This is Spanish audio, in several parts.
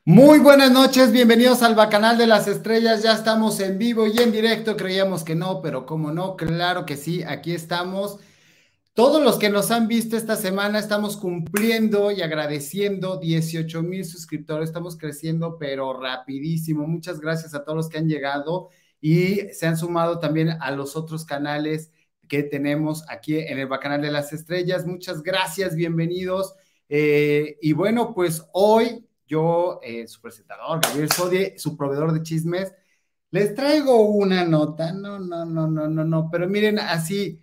Muy buenas noches, bienvenidos al Bacanal de las Estrellas. Ya estamos en vivo y en directo. Creíamos que no, pero cómo no, claro que sí, aquí estamos. Todos los que nos han visto esta semana estamos cumpliendo y agradeciendo 18,000 suscriptores. Estamos creciendo, pero rapidísimo. Muchas gracias a todos los que han llegado y se han sumado también a los otros canales que tenemos aquí en el Bacanal de las Estrellas. Muchas gracias, bienvenidos. Y bueno, pues hoy yo, su presentador, Gabriel Sodie, su proveedor de chismes, les traigo una nota. No, pero miren, así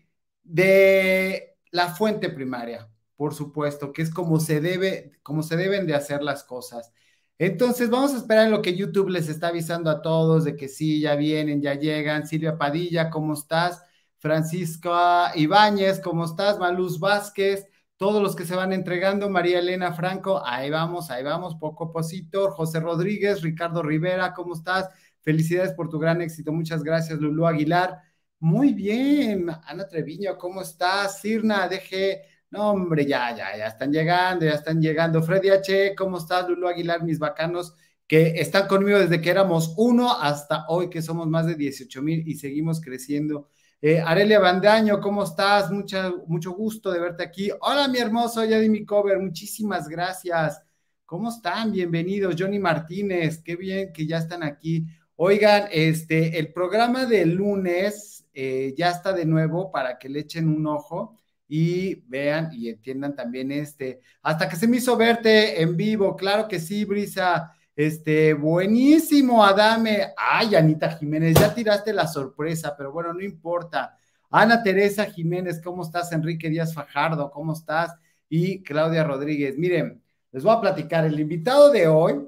de la fuente primaria, por supuesto, que es como se deben de hacer las cosas. Entonces, vamos a esperar en lo que YouTube les está avisando a todos de que sí, ya vienen, ya llegan. Silvia Padilla, ¿cómo estás? Francisca Ibáñez, ¿cómo estás? Maluz Vázquez, todos los que se van entregando, María Elena Franco, ahí vamos, poco a poquito. José Rodríguez, Ricardo Rivera, ¿cómo estás? Felicidades por tu gran éxito, muchas gracias. Lulú Aguilar, muy bien. Ana Treviño, ¿cómo estás? Sirna, deje. No, hombre, ya están llegando, ya están llegando. Freddy H, ¿cómo estás? Lulú Aguilar, mis bacanos que están conmigo desde que éramos uno hasta hoy, que somos más de 18,000 y seguimos creciendo. Arelia Bandaño, ¿cómo estás? Mucho gusto de verte aquí. Hola, mi hermoso, ya di mi cover, muchísimas gracias. ¿Cómo están? Bienvenidos. Johnny Martínez, qué bien que ya están aquí. Oigan, el programa de lunes ya está de nuevo para que le echen un ojo y vean y entiendan también hasta que se me hizo verte en vivo, claro que sí, Brisa, buenísimo, Adame. Ay, Anita Jiménez, ya tiraste la sorpresa, pero bueno, no importa. Ana Teresa Jiménez, ¿cómo estás? Enrique Díaz Fajardo, ¿cómo estás? Y Claudia Rodríguez, miren, les voy a platicar, el invitado de hoy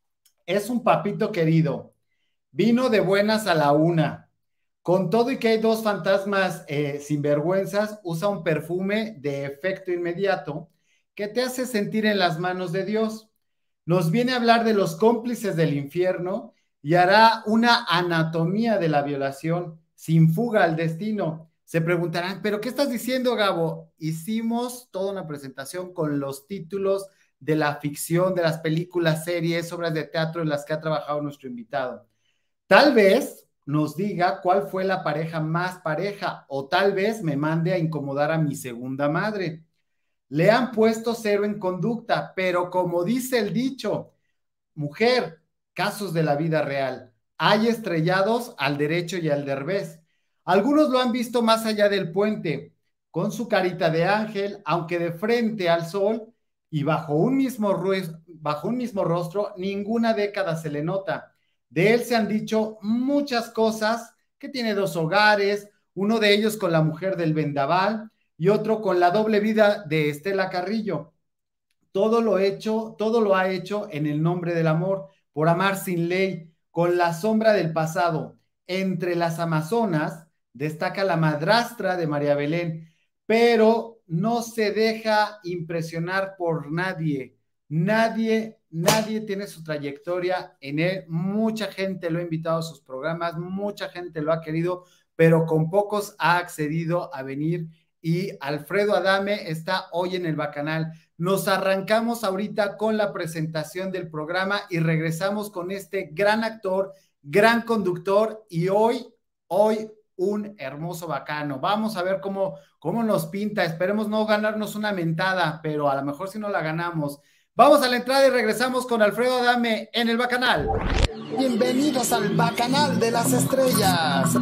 es un papito querido. Vino de buenas a la una. Con todo y que hay dos fantasmas sinvergüenzas, usa un perfume de efecto inmediato que te hace sentir en las manos de Dios. Nos viene a hablar de los cómplices del infierno y hará una anatomía de la violación sin fuga al destino. Se preguntarán, ¿pero qué estás diciendo, Gabo? Hicimos toda una presentación con los títulos de la ficción, de las películas, series, obras de teatro en las que ha trabajado nuestro invitado. Tal vez nos diga cuál fue la pareja más pareja o tal vez me mande a incomodar a mi segunda madre. Le han puesto cero en conducta, pero como dice el dicho, mujer, casos de la vida real. Hay estrellados al derecho y al derbez. Algunos lo han visto más allá del puente, con su carita de ángel, aunque de frente al sol y bajo un mismo rostro, ninguna década se le nota. De él se han dicho muchas cosas, que tiene dos hogares, uno de ellos con la mujer del vendaval y otro con la doble vida de Estela Carrillo. Todo lo ha hecho en el nombre del amor, por amar sin ley, con la sombra del pasado. Entre las Amazonas destaca la madrastra de María Belén, pero no se deja impresionar por nadie. Nadie tiene su trayectoria en él. Mucha gente lo ha invitado a sus programas, mucha gente lo ha querido, pero con pocos ha accedido a venir. Y Alfredo Adame está hoy en el Bacanal. Nos arrancamos ahorita con la presentación del programa y regresamos con este gran actor, gran conductor y hoy un hermoso bacano. Vamos a ver cómo nos pinta. Esperemos no ganarnos una mentada, pero a lo mejor si no la ganamos. Vamos a la entrada y regresamos con Alfredo Adame en el Bacanal. Bienvenidos al Bacanal de las Estrellas.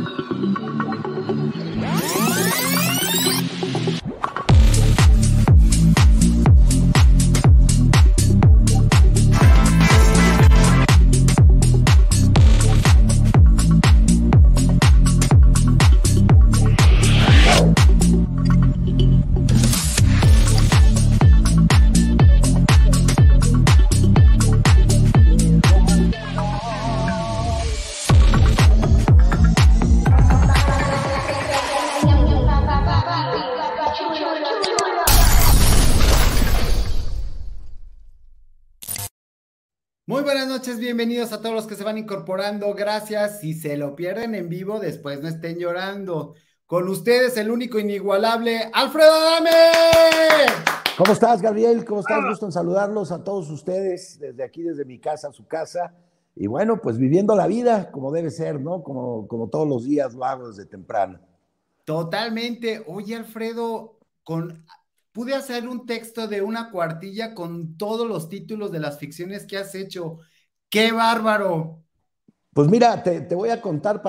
Muy buenas noches, bienvenidos a todos los que se van incorporando. Gracias. Si se lo pierden en vivo, después no estén llorando. Con ustedes, el único inigualable, Alfredo Adame. ¿Cómo estás, Gabriel? ¿Cómo estás? Gusto en saludarlos a todos ustedes desde aquí, desde mi casa, su casa. Y bueno, pues viviendo la vida como debe ser, ¿no? Como todos los días lo hago desde temprano. Totalmente. Oye, Alfredo, pude hacer un texto de una cuartilla con todos los títulos de las ficciones que has hecho. ¡Qué bárbaro! Pues mira, te voy a contar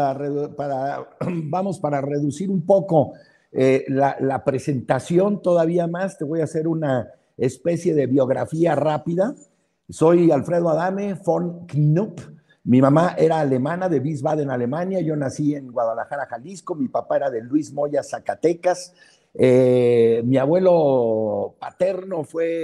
vamos, para reducir un poco la presentación todavía más. Te voy a hacer una especie de biografía rápida. Soy Alfredo Adame von Knupp. Mi mamá era alemana de Wiesbaden, Alemania. Yo nací en Guadalajara, Jalisco. Mi papá era de Luis Moya, Zacatecas. Mi abuelo paterno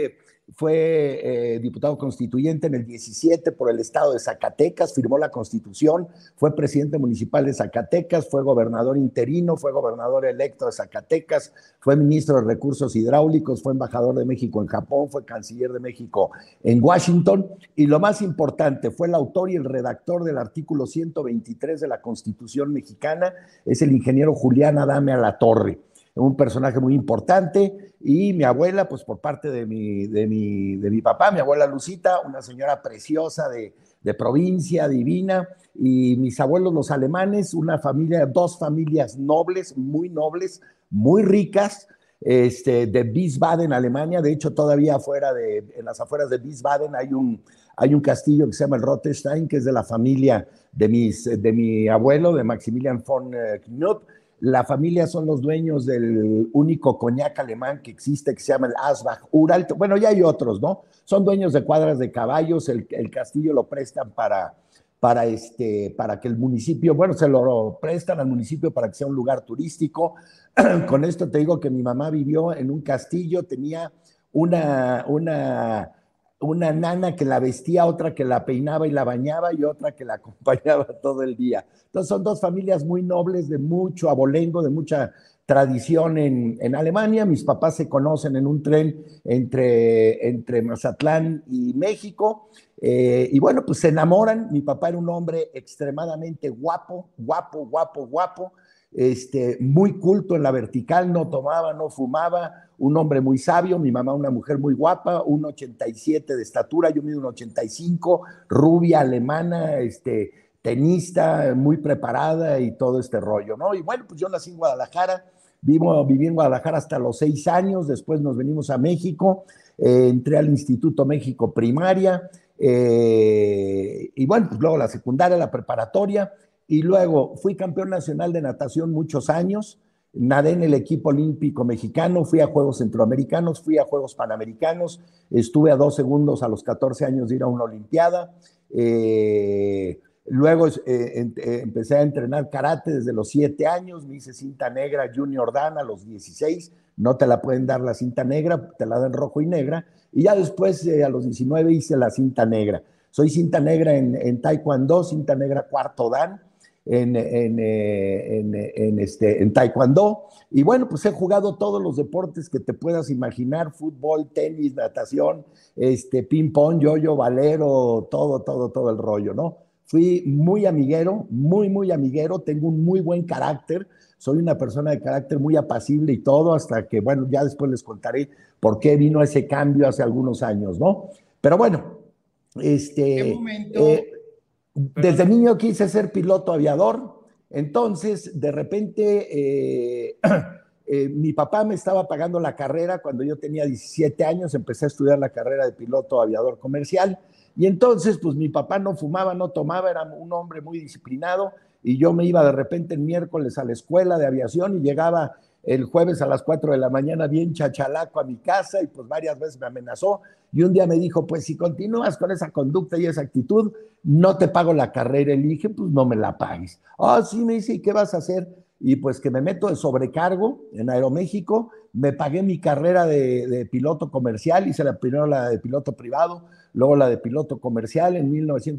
fue diputado constituyente en el 17 por el estado de Zacatecas, firmó la constitución, fue presidente municipal de Zacatecas, fue gobernador interino, fue gobernador electo de Zacatecas, fue ministro de Recursos Hidráulicos, fue embajador de México en Japón, fue canciller de México en Washington y lo más importante, fue el autor y el redactor del artículo 123 de la Constitución mexicana, es el ingeniero Julián Adame Alatorre, un personaje muy importante, y mi abuela, pues por parte de mi papá, mi abuela Lucita, una señora preciosa de provincia, divina, y mis abuelos los alemanes, una familia, dos familias nobles, muy ricas, de Wiesbaden, Alemania. De hecho, todavía en las afueras de Wiesbaden hay un castillo que se llama el Rothenstein, que es de la familia de mi abuelo, de Maximilian von Knupp. La familia son los dueños del único coñac alemán que existe, que se llama el Asbach Uralt. Bueno, ya hay otros, ¿no? Son dueños de cuadras de caballos. El castillo lo prestan para que el municipio, bueno, se lo prestan al municipio para que sea un lugar turístico. Con esto te digo que mi mamá vivió en un castillo, tenía una, una, una nana que la vestía, otra que la peinaba y la bañaba y otra que la acompañaba todo el día. Entonces son dos familias muy nobles, de mucho abolengo, de mucha tradición en Alemania. Mis papás se conocen en un tren entre Mazatlán y México. Y bueno, pues se enamoran. Mi papá era un hombre extremadamente guapo, muy culto en la vertical, no tomaba, no fumaba, un hombre muy sabio. Mi mamá una mujer muy guapa, 1,87 de estatura, yo mido 1,85, rubia, alemana, tenista, muy preparada y todo este rollo, ¿no? Y bueno, pues yo nací en Guadalajara, viví en Guadalajara hasta los 6 años, después nos venimos a México, entré al Instituto México Primaria, y bueno, pues luego la secundaria, la preparatoria, y luego fui campeón nacional de natación muchos años, nadé en el equipo olímpico mexicano, fui a Juegos Centroamericanos, fui a Juegos Panamericanos, estuve a 2 segundos a los 14 años de ir a una Olimpiada. Luego empecé a entrenar karate desde los 7 años, me hice cinta negra junior dan a los 16, no te la pueden dar la cinta negra, te la dan rojo y negra, y ya después a los 19 hice la cinta negra. Soy cinta negra en taekwondo, cinta negra cuarto dan, en taekwondo, y bueno, pues he jugado todos los deportes que te puedas imaginar: fútbol, tenis, natación, ping pong, yo-yo, valero, todo el rollo, ¿no? Fui muy amiguero, muy amiguero, tengo un muy buen carácter, soy una persona de carácter muy apacible y todo, hasta que, bueno, ya después les contaré por qué vino ese cambio hace algunos años, ¿no? Pero bueno, ¿Qué momento? desde Perdón. niño quise ser piloto aviador, entonces de repente mi papá me estaba pagando la carrera cuando yo tenía 17 años, empecé a estudiar la carrera de piloto aviador comercial, y entonces pues mi papá no fumaba, no tomaba, era un hombre muy disciplinado, y yo me iba de repente el miércoles a la escuela de aviación y llegaba el jueves a las 4 de la mañana bien chachalaco a mi casa, y pues varias veces me amenazó, y un día me dijo, pues si continúas con esa conducta y esa actitud, no te pago la carrera. Y le dije, pues no me la pagues. Ah, sí, me dice, ¿y qué vas a hacer? Y pues que me meto de sobrecargo en Aeroméxico, me pagué mi carrera de piloto comercial, hice primero la de piloto privado, luego la de piloto comercial en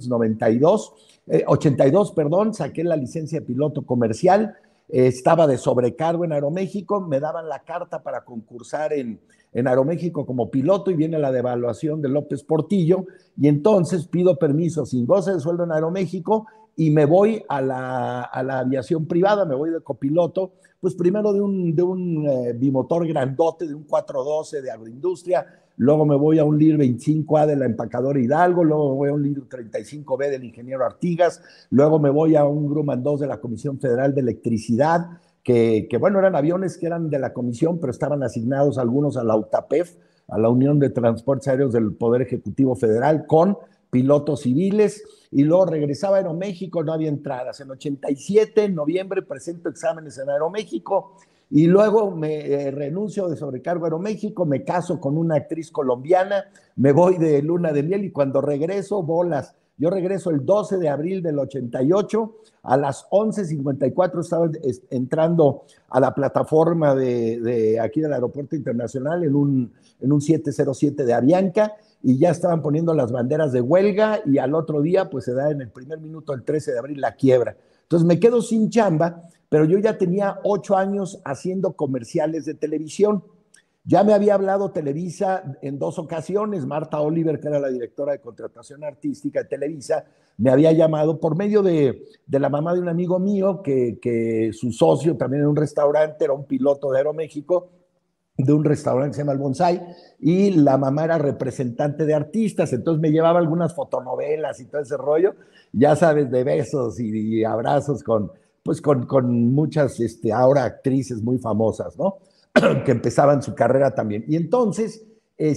82, perdón, saqué la licencia de piloto comercial, estaba de sobrecargo en Aeroméxico, me daban la carta para concursar en Aeroméxico como piloto, y viene la devaluación de López Portillo, y entonces pido permiso sin goce de sueldo en Aeroméxico y me voy a la aviación privada, me voy de copiloto, pues primero de un bimotor grandote, de un 412 de agroindustria, luego me voy a un LIR 25A de la empacadora Hidalgo, luego me voy a un LIR 35B del ingeniero Artigas, luego me voy a un Grumman 2 de la Comisión Federal de Electricidad, bueno, eran aviones que eran de la comisión, pero estaban asignados algunos a la UTAPEF, a la Unión de Transportes Aéreos del Poder Ejecutivo Federal, con pilotos civiles, y luego regresaba a Aeroméxico, no había entradas. En 87, en noviembre, presento exámenes en Aeroméxico, y luego me renuncio de sobrecargo a Aeroméxico, me caso con una actriz colombiana, me voy de luna de miel, y cuando regreso, bolas. Yo regreso el 12 de abril del 88, a las 11:54 estaba entrando a la plataforma de aquí del Aeropuerto Internacional en un 707 de Avianca, y ya estaban poniendo las banderas de huelga, y al otro día pues se da en el primer minuto, el 13 de abril, la quiebra. Entonces me quedo sin chamba, pero yo ya tenía 8 años haciendo comerciales de televisión. Ya me había hablado Televisa en 2 ocasiones. Marta Oliver, que era la directora de contratación artística de Televisa, me había llamado por medio de la mamá de un amigo mío, que su socio también en un restaurante, era un piloto de Aeroméxico, de un restaurante que se llama El Bonsai, y la mamá era representante de artistas, entonces me llevaba algunas fotonovelas y todo ese rollo, ya sabes, de besos y abrazos con muchas ahora actrices muy famosas, ¿no? Que empezaban su carrera también. Y entonces,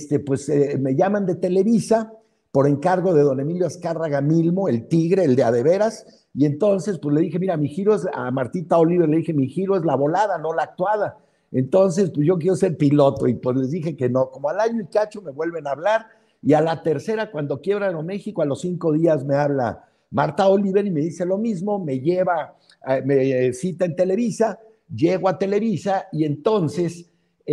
me llaman de Televisa por encargo de don Emilio Azcárraga Milmo, el tigre, el de a de veras, y entonces pues le dije, mira, mi giro es, a Martita Oliver le dije, mi giro es la volada, no la actuada. Entonces, pues yo quiero ser piloto, y pues les dije que no. Como al año y cacho me vuelven a hablar, y a la tercera, cuando quiebra Aeroméxico, a los 5 días me habla Marta Oliver y me dice lo mismo, me lleva, me cita en Televisa, llego a Televisa, y entonces,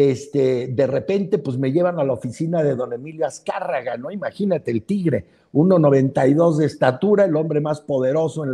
de repente, pues me llevan a la oficina de don Emilio Azcárraga, ¿no? Imagínate, el tigre, 1,92 de estatura, el hombre más poderoso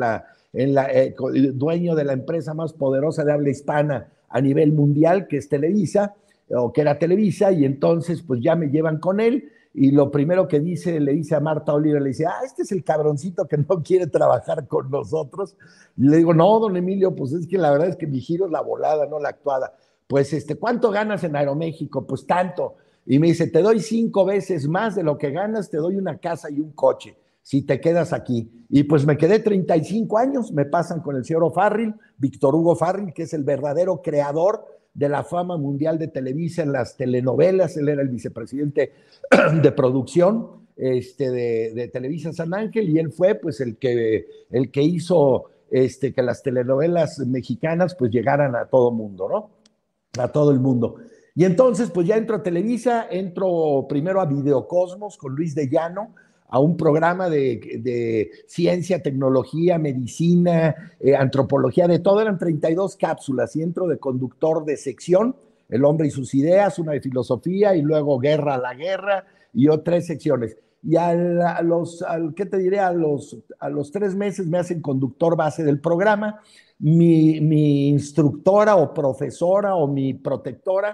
dueño de la empresa más poderosa de habla hispana a nivel mundial, que es Televisa, o que era Televisa, y entonces pues ya me llevan con él, y lo primero que le dice a Marta Oliver, le dice, este es el cabroncito que no quiere trabajar con nosotros. Y le digo, no, don Emilio, pues es que la verdad es que mi giro es la volada, no la actuada. Pues, ¿cuánto ganas en Aeroméxico? Pues tanto. Y me dice, te doy 5 veces más de lo que ganas, te doy una casa y un coche, si te quedas aquí. Y pues me quedé 35 años, me pasan con el señor O'Farrill, Víctor Hugo Farril, que es el verdadero creador de la fama mundial de Televisa en las telenovelas. Él era el vicepresidente de producción de Televisa San Ángel, y él fue pues el que hizo que las telenovelas mexicanas pues llegaran a todo mundo, ¿no? A todo el mundo. Y entonces pues ya entro a Televisa, entro primero a Videocosmos con Luis de Llano, a un programa de ciencia, tecnología, medicina, antropología, de todo. Eran 32 cápsulas, y entro de conductor de sección, El hombre y sus ideas, una de filosofía, y luego Guerra a la guerra, y 3 secciones. Y ¿qué te diré? A los 3 meses me hacen conductor base del programa. Mi instructora o profesora o mi protectora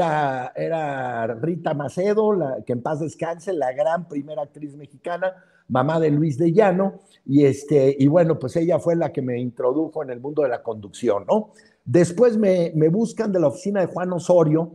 era Rita Macedo, que en paz descanse, la gran primera actriz mexicana, mamá de Luis de Llano, y bueno, pues ella fue la que me introdujo en el mundo de la conducción, ¿no? Después me buscan de la oficina de Juan Osorio,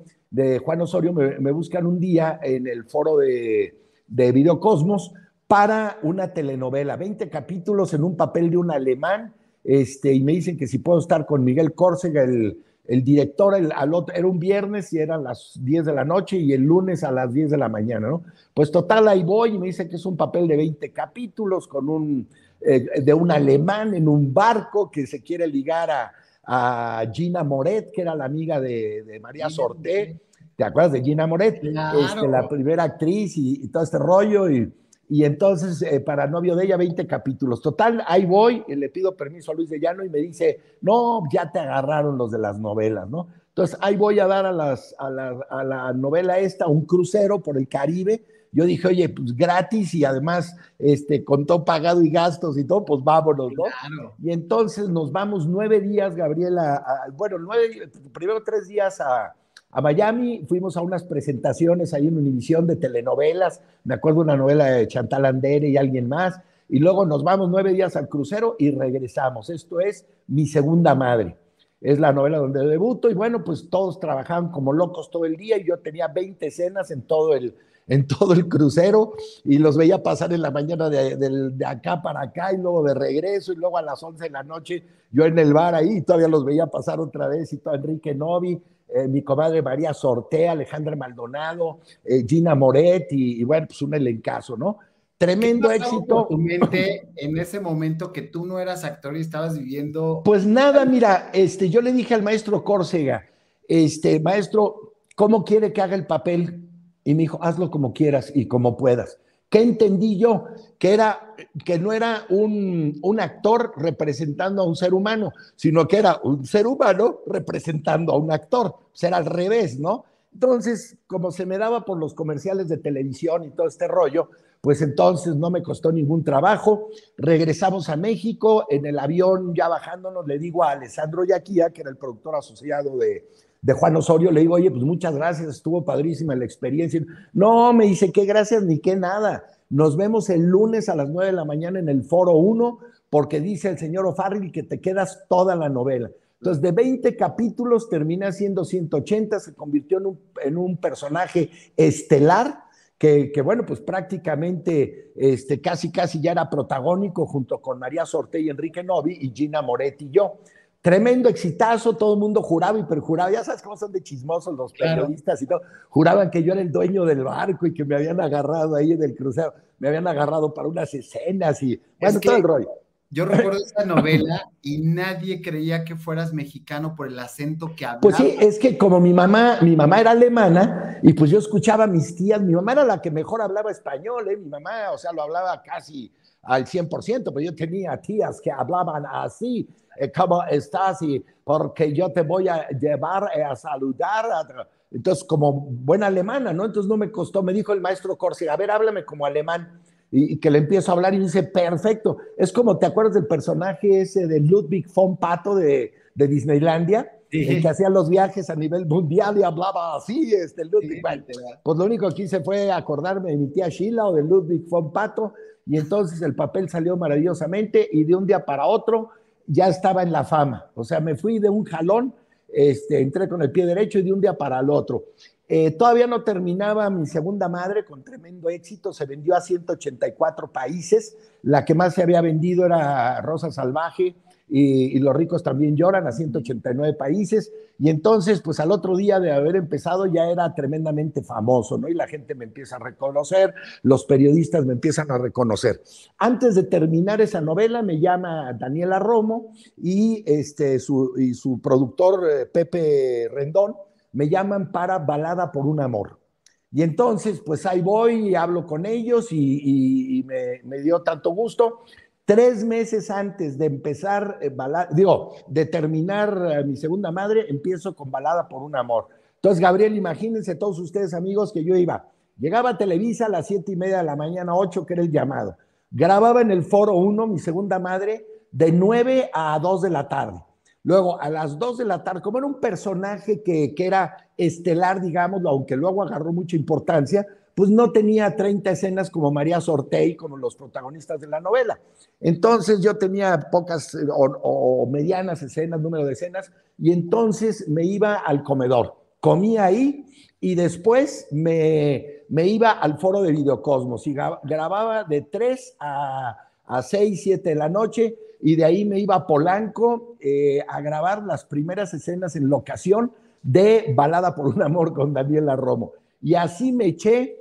me buscan un día en el foro de Videocosmos para una telenovela, 20 capítulos en un papel de un alemán, y me dicen que si puedo estar con Miguel Córcega, el director, era un viernes y eran las 10 de la noche, y el lunes a las 10 de la mañana, ¿no? Pues total, ahí voy, y me dice que es un papel de 20 capítulos de un alemán en un barco que se quiere ligar a Gina Moret, que era la amiga de María Sorté. ¿Te acuerdas de Gina Moret? Claro. La primera actriz y todo este rollo, y entonces, para novio de ella, 20 capítulos. Total, ahí voy, y le pido permiso a Luis de Llano, y me dice, no, ya te agarraron los de las novelas, ¿no? Entonces, ahí voy a dar a la novela un crucero por el Caribe. Yo dije, oye, pues gratis, y además, con todo pagado y gastos y todo, pues vámonos, ¿no? Claro. Y entonces nos vamos 9 días, Gabriela, primero 3 días a Miami, fuimos a unas presentaciones ahí en Univisión de telenovelas, me acuerdo una novela de Chantal Andere y alguien más, y luego nos vamos 9 días al crucero y regresamos. Esto es Mi Segunda Madre. Es la novela donde debuto y bueno, pues todos trabajaban como locos todo el día y yo tenía 20 escenas en todo el crucero y los veía pasar en la mañana de acá para acá y luego de regreso y luego a las 11 de la noche yo en el bar ahí y todavía los veía pasar otra vez y todo Enrique Novi, mi comadre María Sortea, Alejandra Maldonado, Gina Moret y bueno, pues un elencazo, ¿no? ¿Qué Tremendo pasaba por éxito. tu mente en ese momento que tú no eras actor y estabas viviendo? Pues nada, mira, yo le dije al maestro Córcega, maestro, ¿cómo quiere que haga el papel? Y me dijo, hazlo como quieras y como puedas. ¿Qué entendí yo? Que no era un actor representando a un ser humano, sino que era un ser humano representando a un actor. Pues era al revés, ¿no? Entonces, como se me daba por los comerciales de televisión y todo este rollo, pues entonces no me costó ningún trabajo. Regresamos a México, en el avión ya bajándonos, le digo a Alessandro Yaquía, que era el productor asociado de Juan Osorio, le digo, oye, pues muchas gracias, estuvo padrísima la experiencia. No, me dice, qué gracias ni qué nada. Nos vemos el lunes a las 9 de la mañana en el Foro 1, porque dice el señor O'Farrill que te quedas toda la novela. Entonces, de 20 capítulos termina siendo 180, se convirtió en un personaje estelar, que bueno, pues prácticamente casi ya era protagónico junto con María Sorte y Enrique Novi y Gina Moretti y yo. Tremendo exitazo, todo el mundo juraba y perjuraba, ya sabes cómo son de chismosos los periodistas y todo, juraban que yo era el dueño del barco y que me habían agarrado ahí en el crucero, me habían agarrado para unas escenas y bueno, todo el rollo. Yo recuerdo esa novela y nadie creía que fueras mexicano por el acento que hablabas. Pues sí, es que como mi mamá era alemana y pues yo escuchaba a mis tías, mi mamá era la que mejor hablaba español, mi mamá, o sea, lo hablaba casi al 100%, pero yo tenía tías que hablaban así, ¿cómo estás? Y porque yo te voy a llevar a saludar. Entonces, como buena alemana, ¿no? Entonces no me costó, me dijo el maestro Córcega, a ver, háblame como alemán. Y que le empiezo a hablar y dice, perfecto. Es como, ¿te acuerdas del personaje ese de Ludwig von Pato de Disneylandia? Sí. El que hacía los viajes a nivel mundial y hablaba así, Ludwig. Sí, bueno, pues lo único que hice fue acordarme de mi tía Sheila o de Ludwig von Pato y entonces el papel salió maravillosamente y de un día para otro ya estaba en la fama. O sea, me fui de un jalón, entré con el pie derecho y de un día para el otro. Todavía no terminaba Mi Segunda Madre con tremendo éxito, se vendió a 184 países, la que más se había vendido era Rosa Salvaje y Los ricos también lloran, a 189 países, y entonces pues al otro día de haber empezado ya era tremendamente famoso, ¿no? Y la gente me empieza a reconocer, los periodistas me empiezan a reconocer. Antes de terminar esa novela me llama Daniela Romo y su productor Pepe Rendón, me llaman para Balada por un Amor. Y entonces, pues ahí voy y hablo con ellos y me dio tanto gusto. 3 meses antes de empezar, de terminar Mi Segunda Madre, empiezo con Balada por un Amor. Entonces, Gabriel, imagínense todos ustedes, amigos, que yo llegaba a Televisa a las 7:30 de la mañana, 8, que era el llamado. Grababa en el Foro 1 Mi Segunda Madre de 9 a 2 de la tarde. Luego, a las 2 de la tarde, como era un personaje que era estelar, digámoslo, aunque luego agarró mucha importancia, pues no tenía 30 escenas como María Sortey, como los protagonistas de la novela. Entonces yo tenía pocas o medianas escenas, número de escenas, y entonces me iba al comedor, comía ahí y después me iba al foro de Videocosmos y grababa de 3 a 6, 7 de la noche, y de ahí me iba a Polanco a grabar las primeras escenas en locación de Balada por un Amor con Daniela Romo. Y así me eché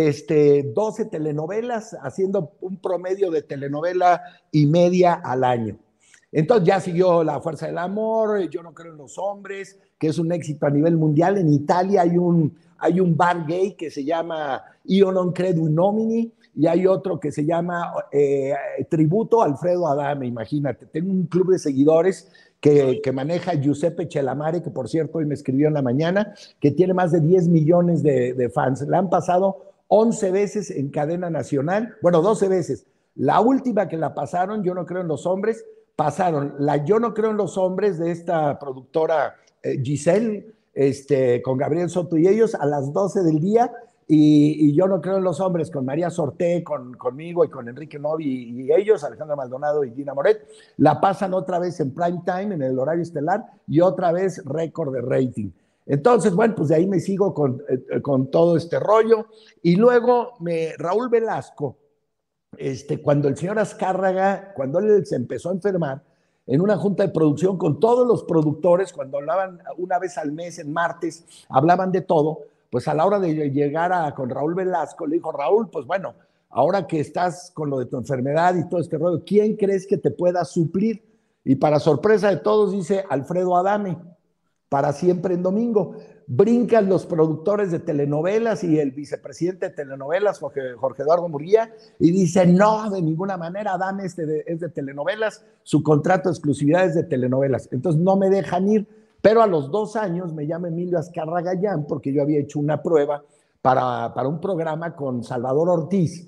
12 telenovelas, haciendo un promedio de telenovela y media al año. Entonces ya siguió La Fuerza del Amor, Yo no creo en los hombres, que es un éxito a nivel mundial. En Italia hay un bar gay que se llama Io non credo in nomini, y hay otro que se llama Tributo a Alfredo Adame, imagínate. Tengo un club de seguidores que maneja Giuseppe Celamare, que por cierto hoy me escribió en la mañana, que tiene más de 10 millones de fans. La han pasado 11 veces en cadena nacional, bueno, 12 veces. La última que la pasaron, Yo no creo en los hombres, pasaron la Yo no creo en los hombres de esta productora Giselle, con Gabriel Soto y ellos, a las 12 del día, y yo no creo en los hombres, con María Sorté, conmigo y con Enrique Novi y ellos, Alejandra Maldonado y Gina Moret, la pasan otra vez en prime time, en el horario estelar, y otra vez récord de rating. Entonces, bueno, pues de ahí me sigo con todo este rollo. Y luego Raúl Velasco, cuando el señor Azcárraga, cuando él se empezó a enfermar, en una junta de producción con todos los productores, cuando hablaban una vez al mes, en martes, hablaban de todo, pues a la hora de llegar con Raúl Velasco, le dijo, Raúl, pues bueno, ahora que estás con lo de tu enfermedad y todo este rollo, ¿quién crees que te pueda suplir? Y para sorpresa de todos, dice Alfredo Adame, para siempre en domingo. Brincan los productores de telenovelas y el vicepresidente de telenovelas, Jorge Eduardo Murguía, y dice, no, de ninguna manera, Adame es de telenovelas, su contrato de exclusividad es de telenovelas. Entonces no me dejan ir, pero a los 2 años me llama Emilio Azcárraga Gallán, porque yo había hecho una prueba para un programa con Salvador Ortiz,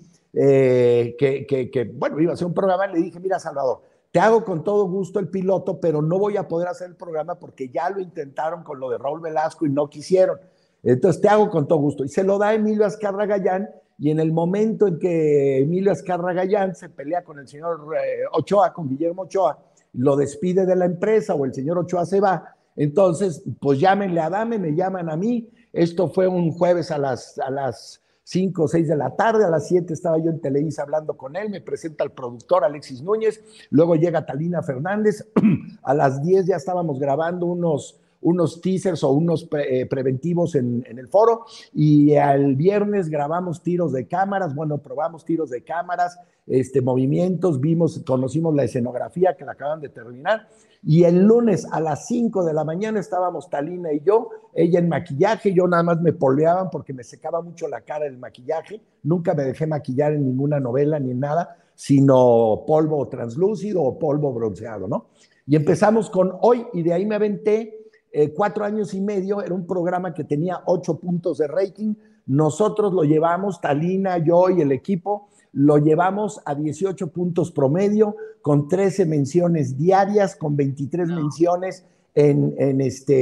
bueno, iba a ser un programa, y le dije, mira, Salvador, te hago con todo gusto el piloto, pero no voy a poder hacer el programa porque ya lo intentaron con lo de Raúl Velasco y no quisieron. Entonces te hago con todo gusto. Y se lo da Emilio Azcárraga Gallán, y en el momento en que Emilio Azcárraga Gallán se pelea con el señor Ochoa, con Guillermo Ochoa, lo despide de la empresa o el señor Ochoa se va, entonces pues llámenle a Adame, me llaman a mí. Esto fue un jueves a las 5 o 6 de la tarde, a las 7 estaba yo en Televisa hablando con él, me presenta el productor Alexis Núñez, luego llega Talina Fernández, a las 10 ya estábamos grabando unos teasers o unos preventivos en el foro, y al viernes grabamos tiros de cámaras, bueno, probamos tiros de cámaras, movimientos, conocimos la escenografía que la acaban de terminar, y el lunes a las 5 de la mañana estábamos Talina y yo, ella en maquillaje, yo nada más me polveaban porque me secaba mucho la cara el maquillaje, nunca me dejé maquillar en ninguna novela ni en nada, sino polvo translúcido o polvo bronceado, ¿no? Y empezamos con Hoy, y de ahí me aventé 4 años y medio, era un programa que tenía 8 puntos de rating, nosotros lo llevamos, Talina, yo y el equipo, lo llevamos a 18 puntos promedio, con 13 menciones diarias, con 23 menciones en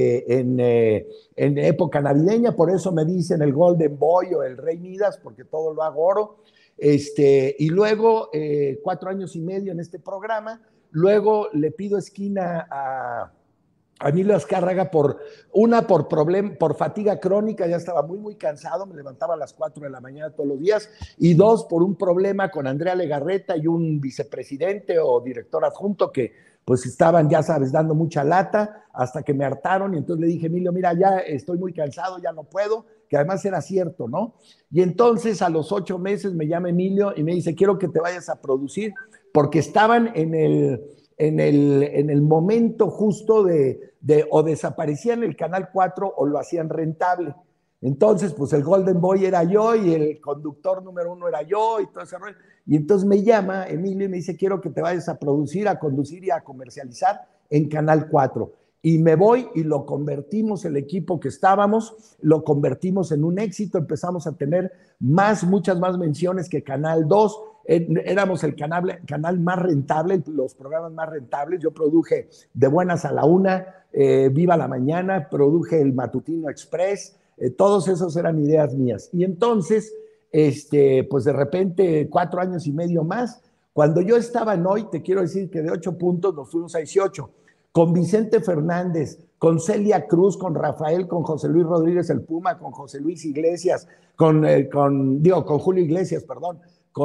época navideña, por eso me dicen el Golden Boy o el Rey Midas, porque todo lo hago oro. Y luego 4 años y medio en este programa, luego le pido esquina a Emilio Azcárraga por fatiga crónica, ya estaba muy cansado, me levantaba a las 4 de la mañana todos los días, y 2, por un problema con Andrea Legarreta y un vicepresidente o director adjunto que pues estaban, ya sabes, dando mucha lata, hasta que me hartaron, y entonces le dije, Emilio, mira, ya estoy muy cansado, ya no puedo, que además era cierto, ¿no? Y entonces a los 8 meses me llama Emilio y me dice, quiero que te vayas a producir, porque estaban en el momento justo de o desaparecían el Canal 4 o lo hacían rentable. Entonces, pues el Golden Boy era yo y el conductor número 1 era yo y todo ese rollo. Y entonces me llama Emilio y me dice, quiero que te vayas a producir, a conducir y a comercializar en Canal 4. Y me voy y lo convertimos, el equipo que estábamos, lo convertimos en un éxito, empezamos a tener muchas más menciones que Canal 2, éramos el canal más rentable, los programas más rentables. Yo produje De Buenas a la Una, Viva la Mañana, produje el Matutino Express, todos esos eran ideas mías. Y entonces, pues de repente, 4 años y medio más, cuando yo estaba en Hoy, te quiero decir que de 8 puntos nos fuimos a 18, con Vicente Fernández, con Celia Cruz, con Rafael, con José Luis Rodríguez el Puma, con José Luis Iglesias, con Julio Iglesias, perdón,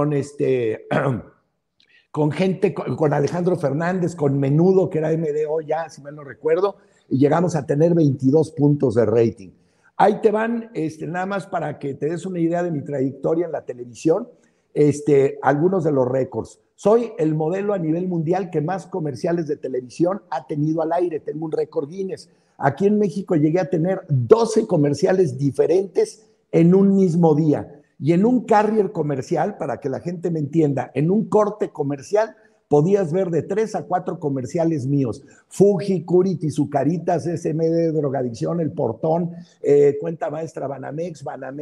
con gente, con Alejandro Fernández, con Menudo, que era MDO ya, si mal no recuerdo, y llegamos a tener 22 puntos de rating. Ahí te van, nada más para que te des una idea de mi trayectoria en la televisión, algunos de los récords. Soy el modelo a nivel mundial que más comerciales de televisión ha tenido al aire, tengo un récord Guinness. Aquí en México llegué a tener 12 comerciales diferentes en un mismo día. Y en un carrier comercial, para que la gente me entienda, en un corte comercial podías ver de 3 a 4 comerciales míos. Fuji, Curity, Zucaritas, SMD, Drogadicción, El Portón, Cuenta Maestra, Banamex,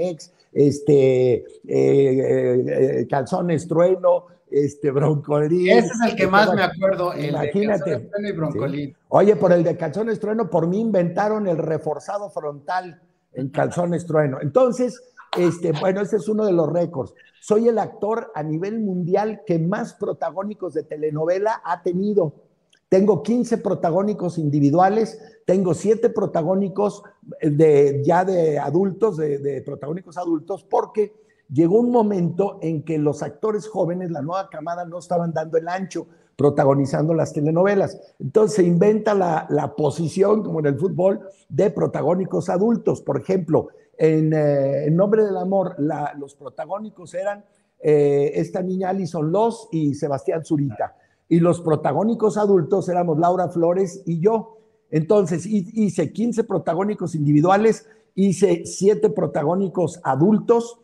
Calzones Trueno, Broncolín. Ese es el que más me acuerdo, imagínate, el de Calzones Trueno y Broncolín. ¿Sí? Oye, por el de Calzones Trueno, por mí inventaron el reforzado frontal en Calzones Trueno. Entonces, Bueno, ese es uno de los récords. Soy el actor a nivel mundial que más protagónicos de telenovela ha tenido. Tengo 15 protagónicos individuales, tengo 7 protagónicos ya de adultos, de protagónicos adultos, porque llegó un momento en que los actores jóvenes, la nueva camada, no estaban dando el ancho protagonizando las telenovelas. Entonces se inventa la posición, como en el fútbol, de protagónicos adultos. Por ejemplo, en Nombre del Amor, los protagónicos eran esta niña Alison Loss y Sebastián Zurita. Y los protagónicos adultos éramos Laura Flores y yo. Entonces hice 15 protagónicos individuales, hice 7 protagónicos adultos,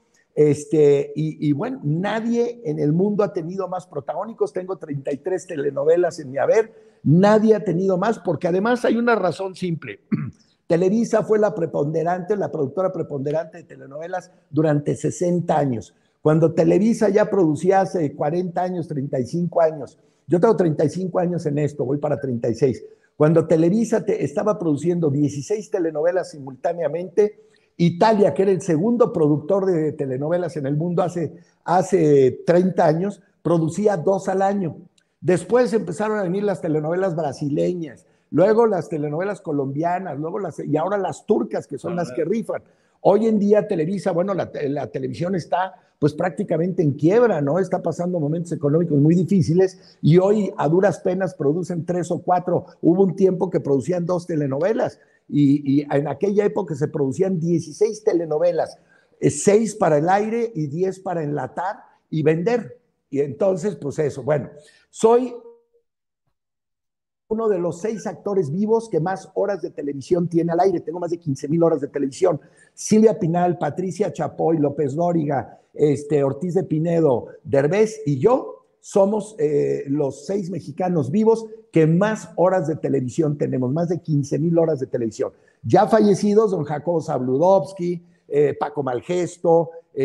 y bueno, nadie en el mundo ha tenido más protagónicos. Tengo 33 telenovelas en mi haber, nadie ha tenido más, porque además hay una razón simple. Televisa fue la productora preponderante de telenovelas durante 60 años. Cuando Televisa ya producía hace 40 años, 35 años, yo tengo 35 años en esto, voy para 36. Cuando Televisa estaba produciendo 16 telenovelas simultáneamente, Italia, que era el segundo productor de telenovelas en el mundo hace 30 años, producía 2 al año. Después empezaron a venir las telenovelas brasileñas, luego las telenovelas colombianas, y ahora las turcas, que son las que rifan. Hoy en día Televisa, bueno, la televisión está pues prácticamente en quiebra, ¿no? Está pasando momentos económicos muy difíciles y hoy a duras penas producen 3 o 4. Hubo un tiempo que producían 2 telenovelas y en aquella época se producían 16 telenovelas, 6 para el aire y 10 para enlatar y vender. Y entonces, pues eso, bueno, soy uno de los 6 actores vivos que más horas de televisión tiene al aire. Tengo más de 15,000 horas de televisión. Silvia Pinal, Patricia Chapoy, López Dóriga, Ortiz de Pinedo, Derbez y yo somos los 6 mexicanos vivos que más horas de televisión tenemos, más de 15,000 horas de televisión. Ya fallecidos, don Jacobo Zabludovsky, Paco Malgesto,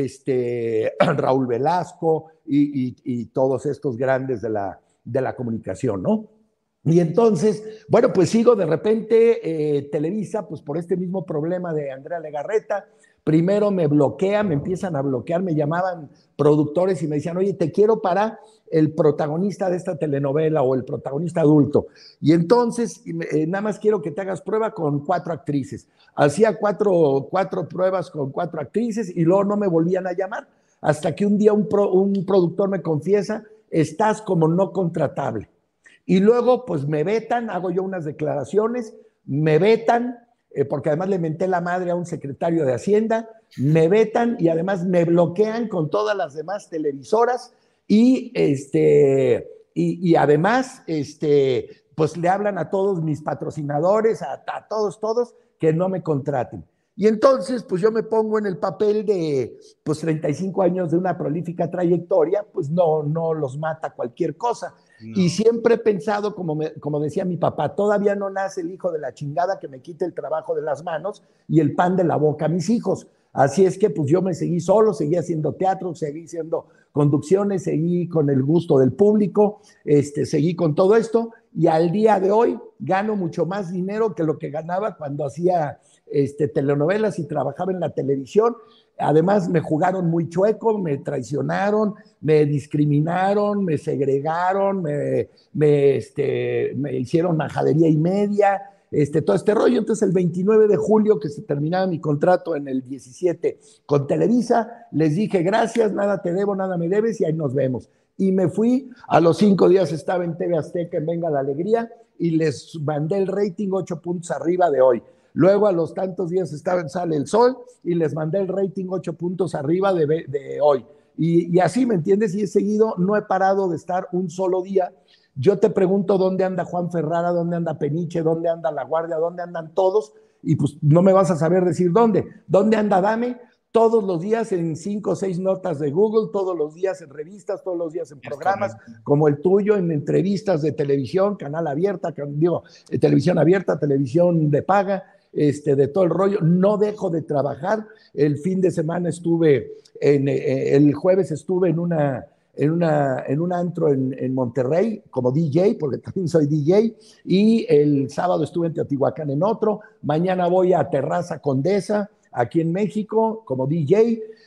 Raúl Velasco y todos estos grandes de la comunicación, ¿no? Y entonces, bueno, pues sigo de repente Televisa, pues por este mismo problema de Andrea Legarreta. Primero me empiezan a bloquear, me llamaban productores y me decían, oye, te quiero para el protagonista de esta telenovela o el protagonista adulto. Y entonces, nada más quiero que te hagas prueba con 4 actrices. Hacía cuatro pruebas con 4 actrices y luego no me volvían a llamar. Hasta que un día un productor me confiesa, estás como no contratable. Y luego, pues me vetan, hago yo unas declaraciones, me vetan, porque además le menté la madre a un secretario de Hacienda, me vetan y además me bloquean con todas las demás televisoras y además, pues le hablan a todos mis patrocinadores, a todos, que no me contraten. Y entonces, pues yo me pongo en el papel de, pues 35 años de una prolífica trayectoria, pues no los mata cualquier cosa. No. Y siempre he pensado, como decía mi papá, todavía no nace el hijo de la chingada que me quite el trabajo de las manos y el pan de la boca a mis hijos. Así es que pues yo me seguí solo, seguí haciendo teatro, seguí haciendo conducciones, seguí con el gusto del público, seguí con todo esto y al día de hoy gano mucho más dinero que lo que ganaba cuando hacía telenovelas y trabajaba en la televisión. Además me jugaron muy chueco, me traicionaron, me discriminaron, me segregaron, me hicieron majadería y media, todo este rollo. Entonces el 29 de julio que se terminaba mi contrato en el 17 con Televisa, les dije gracias, nada te debo, nada me debes y ahí nos vemos. Y me fui, a los 5 días estaba en TV Azteca en Venga la Alegría y les mandé el rating 8 puntos arriba de hoy. Luego a los tantos días estaba en Sale el Sol y les mandé el rating 8 puntos arriba de hoy. Y así, ¿me entiendes? Y he seguido, no he parado de estar un solo día. Yo te pregunto dónde anda Juan Ferrara, dónde anda Peniche, dónde anda La Guardia, dónde andan todos, y pues no me vas a saber decir dónde. ¿Dónde anda Dame? Todos los días en 5 o 6 notas de Google, todos los días en revistas, todos los días en programas como el tuyo, en entrevistas de televisión, canal abierta, televisión abierta, televisión de paga, de todo el rollo. No dejo de trabajar. El fin de semana el jueves estuve en un antro en Monterrey como DJ, porque también soy DJ, y el sábado estuve en Teotihuacán en otro. Mañana voy a Terraza Condesa aquí en México como DJ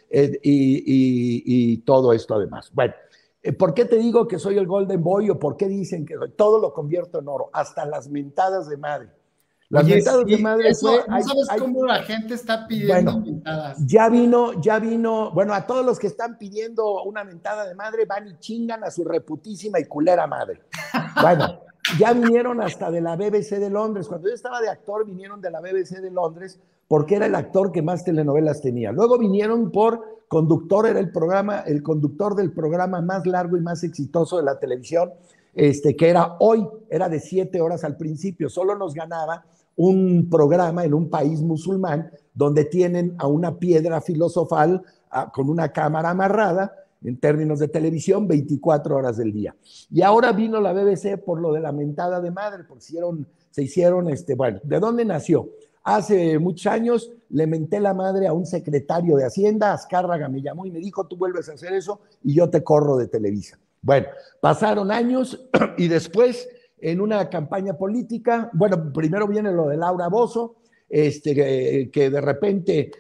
y todo esto además. Bueno, ¿por qué te digo que soy el Golden Boy o por qué dicen que todo lo convierto en oro? Hasta las mentadas de madre. Las Oye, mentadas de sí, madre eso, no sabes cómo la gente está pidiendo bueno, invitadas. ya vino, bueno, a todos los que están pidiendo una mentada de madre van y chingan a su reputísima y culera madre. Bueno, ya vinieron hasta de la BBC de Londres. Cuando yo estaba de actor, vinieron de la BBC de Londres porque era el actor que más telenovelas tenía. Luego vinieron por conductor, era el conductor del programa más largo y más exitoso de la televisión, que era Hoy, era de 7 horas al principio. Solo nos ganaba un programa en un país musulmán donde tienen a una piedra filosofal con una cámara amarrada, en términos de televisión, 24 horas del día. Y ahora vino la BBC por lo de la mentada de madre, porque se hicieron, bueno, ¿de dónde nació? Hace muchos años le menté la madre a un secretario de Hacienda, Azcárraga me llamó y me dijo, tú vuelves a hacer eso y yo te corro de Televisa. Bueno, pasaron años y después en una campaña política, bueno, primero viene lo de Laura Bozzo, que de repente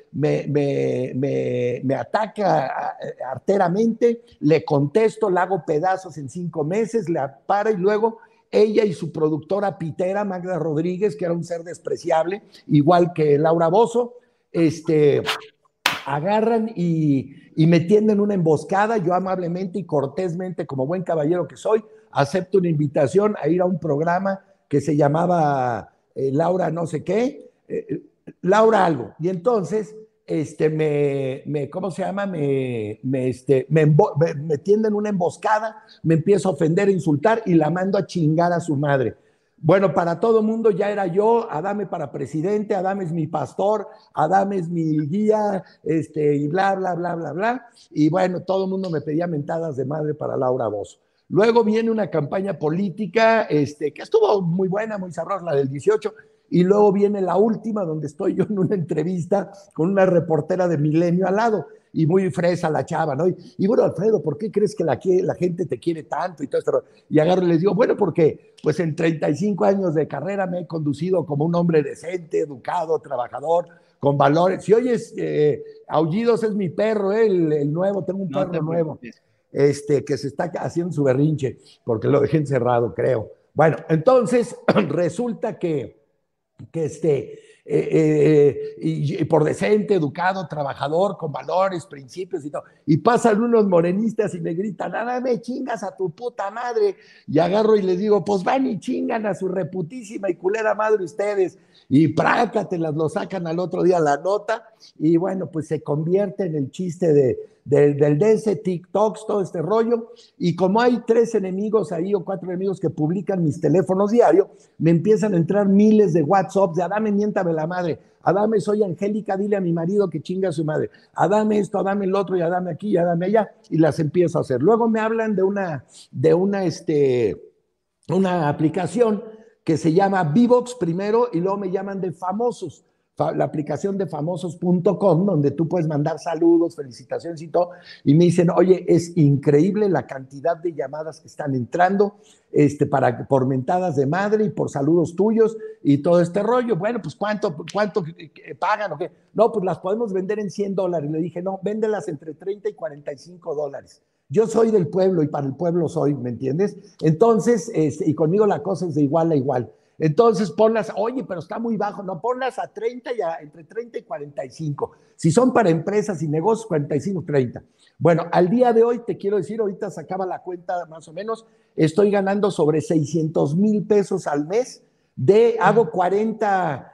me ataca arteramente, le contesto, le hago pedazos en 5 meses, le para y luego ella y su productora pitera, Magda Rodríguez, que era un ser despreciable, igual que Laura Bozzo, agarran y me tienden una emboscada. Yo amablemente y cortésmente, como buen caballero que soy, acepto una invitación a ir a un programa que se llamaba Laura no sé qué, Laura algo. Y entonces, ¿cómo se llama? Me tienden una emboscada, me empiezo a ofender, a insultar y la mando a chingar a su madre. Bueno, para todo mundo ya era yo, Adame para presidente, Adame es mi pastor, Adame es mi guía, y bla, bla, bla, bla, bla. Y bueno, todo el mundo me pedía mentadas de madre para Laura Bozzo. Luego viene una campaña política, que estuvo muy buena, muy sabrosa, la del 18, y luego viene la última, donde estoy yo en una entrevista con una reportera de Milenio al lado, y muy fresa la chava, ¿no? Y bueno, Alfredo, ¿por qué crees que la gente te quiere tanto? Y todo esto. Y agarro y les digo, bueno, porque pues en 35 años de carrera me he conducido como un hombre decente, educado, trabajador, con valores. Si oyes aullidos, es mi perro, el nuevo, tengo un perro nuevo, que se está haciendo su berrinche, porque lo dejé encerrado, creo. Bueno, entonces resulta que y por decente, educado, trabajador, con valores, principios y todo. Y pasan unos morenistas y me gritan, nada me chingas a tu puta madre. Y agarro y les digo, pues van y chingan a su reputísima y culera madre ustedes. Y prácatelas, lo sacan al otro día la nota. Y bueno, pues se convierte en el chiste del DS, TikToks, todo este rollo. Y como hay 3 enemigos ahí o 4 enemigos que publican mis teléfonos diario, me empiezan a entrar miles de WhatsApps de Adame, miéntame la madre. Adame, soy Angélica, dile a mi marido que chinga a su madre. Adame esto, Adame el otro, y Adame aquí, y Adame allá. Y las empiezo a hacer. Luego me hablan de una aplicación que se llama Vivox primero y luego me llaman de Famosos, la aplicación de famosos.com, donde tú puedes mandar saludos, felicitaciones y todo, y me dicen, oye, es increíble la cantidad de llamadas que están entrando por mentadas de madre y por saludos tuyos y todo este rollo. Bueno, pues ¿cuánto pagan o qué? No, pues las podemos vender en $100. Le dije, no, véndelas entre $30 y $45. Yo soy del pueblo y para el pueblo soy, ¿me entiendes? Entonces, y conmigo la cosa es de igual a igual. Entonces ponlas, oye, pero está muy bajo, no, ponlas a 30 entre 30 y 45. Si son para empresas y negocios, 45, 30. Bueno, al día de hoy te quiero decir, ahorita sacaba la cuenta más o menos, estoy ganando sobre 600,000 pesos al mes, hago 40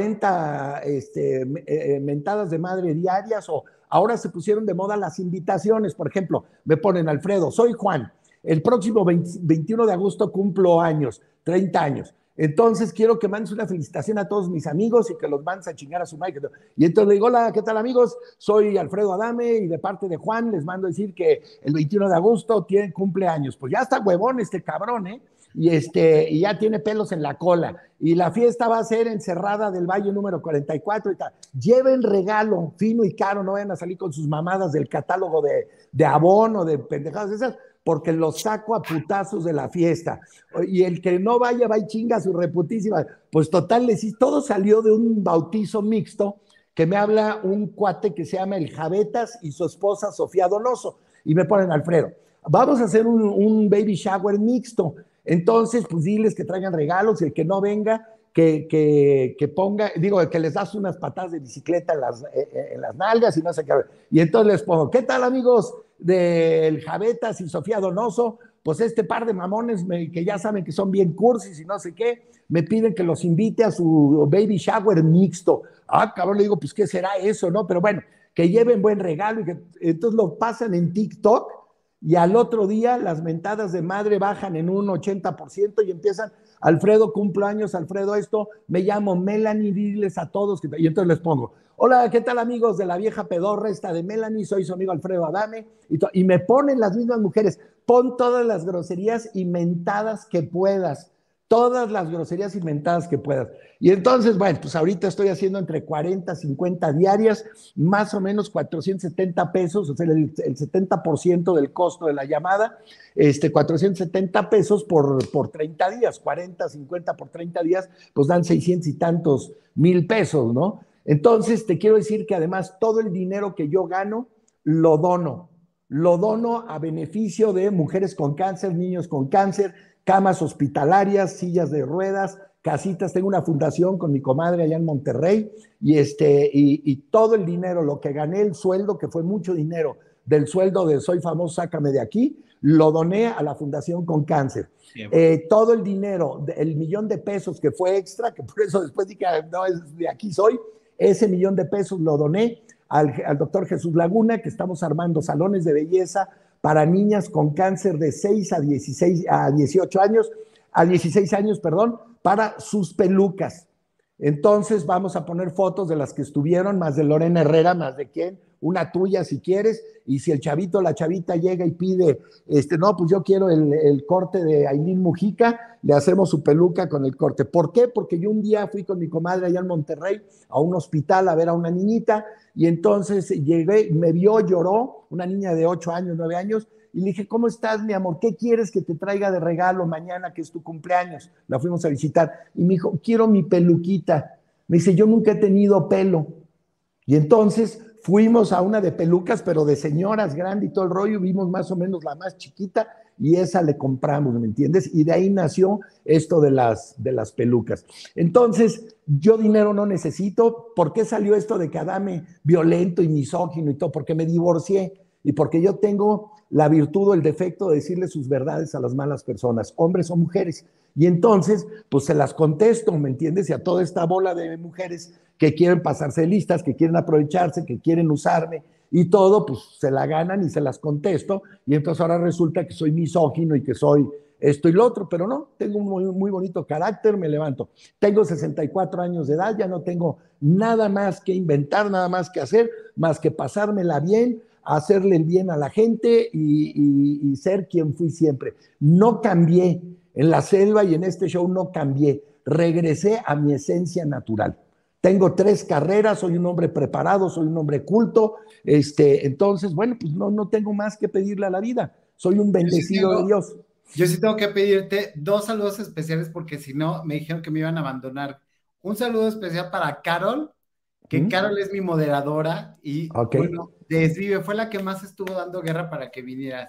mentadas de madre diarias, o ahora se pusieron de moda las invitaciones. Por ejemplo, me ponen, Alfredo, soy Juan, el próximo 21 de agosto cumplo años, 30 años. Entonces quiero que mandes una felicitación a todos mis amigos y que los mandes a chingar a su madre. Y entonces le digo, hola, ¿qué tal amigos? Soy Alfredo Adame y de parte de Juan les mando a decir que el 21 de agosto cumpleaños. Pues ya está huevón este cabrón, ¿eh? Y ya tiene pelos en la cola. Y la fiesta va a ser encerrada del Valle número 44 y tal. Lleven regalo fino y caro, no vayan a salir con sus mamadas del catálogo de Avon o de pendejadas esas, porque los saco a putazos de la fiesta. Y el que no vaya, va y chinga a su reputísima. Pues total, todo salió de un bautizo mixto que me habla un cuate que se llama el Javetas y su esposa Sofía Donoso, y me ponen, Alfredo, vamos a hacer un baby shower mixto, entonces pues diles que traigan regalos y el que no venga, que ponga, digo, que les das unas patadas de bicicleta en las nalgas y no sé qué. Y entonces les pongo, ¿qué tal amigos del Javetas y Sofía Donoso? Pues este par de mamones que ya saben que son bien cursis y no sé qué, me piden que los invite a su baby shower mixto. Ah, cabrón, le digo, pues ¿qué será eso, no? Pero bueno, que lleven buen regalo y que entonces lo pasan en TikTok y al otro día las mentadas de madre bajan en un 80% y empiezan, Alfredo, cumpleaños, Alfredo, esto, me llamo Melanie, diles a todos, y entonces les pongo, hola, ¿qué tal amigos de la vieja pedorra esta de Melanie? Soy su amigo Alfredo Adame, y me ponen las mismas mujeres, pon todas las groserías inventadas que puedas, todas las groserías inventadas que puedas. Y entonces, bueno, pues ahorita estoy haciendo entre 40, 50 diarias, más o menos 470 pesos, o sea, el 70% del costo de la llamada, 470 pesos por 30 días, 40, 50 por 30 días, pues dan 600 y tantos mil pesos, ¿no? Entonces, te quiero decir que además todo el dinero que yo gano, lo dono a beneficio de mujeres con cáncer, niños con cáncer, camas hospitalarias, sillas de ruedas, casitas. Tengo una fundación con mi comadre allá en Monterrey y todo el dinero, lo que gané, el sueldo, que fue mucho dinero del sueldo de Soy Famoso, Sácame de Aquí, lo doné a la Fundación con Cáncer. Todo el dinero, el $1,000,000 que fue extra, que por eso después dije, no, es de aquí soy, ese $1,000,000 lo doné al doctor Jesús Laguna, que estamos armando salones de belleza para niñas con cáncer de 6 a 18 años, a 16 años, perdón, para sus pelucas. Entonces vamos a poner fotos de las que estuvieron, más de Lorena Herrera, más de quién, una tuya si quieres, y si el chavito o la chavita llega y pide, no, pues yo quiero el corte de Ailín Mujica, le hacemos su peluca con el corte. ¿Por qué? Porque yo un día fui con mi comadre allá en Monterrey a un hospital a ver a una niñita, y entonces llegué, me vio, lloró, una niña de 8 años, 9 años, y le dije, ¿cómo estás, mi amor? ¿Qué quieres que te traiga de regalo mañana que es tu cumpleaños? La fuimos a visitar. Y me dijo, quiero mi peluquita. Me dice, yo nunca he tenido pelo. Y entonces fuimos a una de pelucas, pero de señoras grande y todo el rollo, vimos más o menos la más chiquita y esa le compramos, ¿me entiendes? Y de ahí nació esto de las pelucas. Entonces, yo dinero no necesito. ¿Por qué salió esto de que Adame violento y misógino y todo? Porque me divorcié y porque yo tengo la virtud o el defecto de decirle sus verdades a las malas personas, hombres o mujeres. Y entonces, pues se las contesto, ¿me entiendes? Y a toda esta bola de mujeres que quieren pasarse listas, que quieren aprovecharse, que quieren usarme y todo, pues se la ganan y se las contesto. Y entonces ahora resulta que soy misógino y que soy esto y lo otro, pero no, tengo un muy, muy bonito carácter, me levanto. Tengo 64 años de edad, ya no tengo nada más que inventar, nada más que hacer, más que pasármela bien, hacerle el bien a la gente y ser quien fui siempre. No cambié en la selva y en este show, no cambié. Regresé a mi esencia natural. Tengo 3 carreras, soy un hombre preparado, soy un hombre culto. Entonces, bueno, pues no tengo más que pedirle a la vida. Soy un bendecido de Dios. Yo sí tengo que pedirte 2 saludos especiales porque si no, me dijeron que me iban a abandonar. Un saludo especial para Carol, que Carol es mi moderadora y bueno, Desvive fue la que más estuvo dando guerra para que viniera.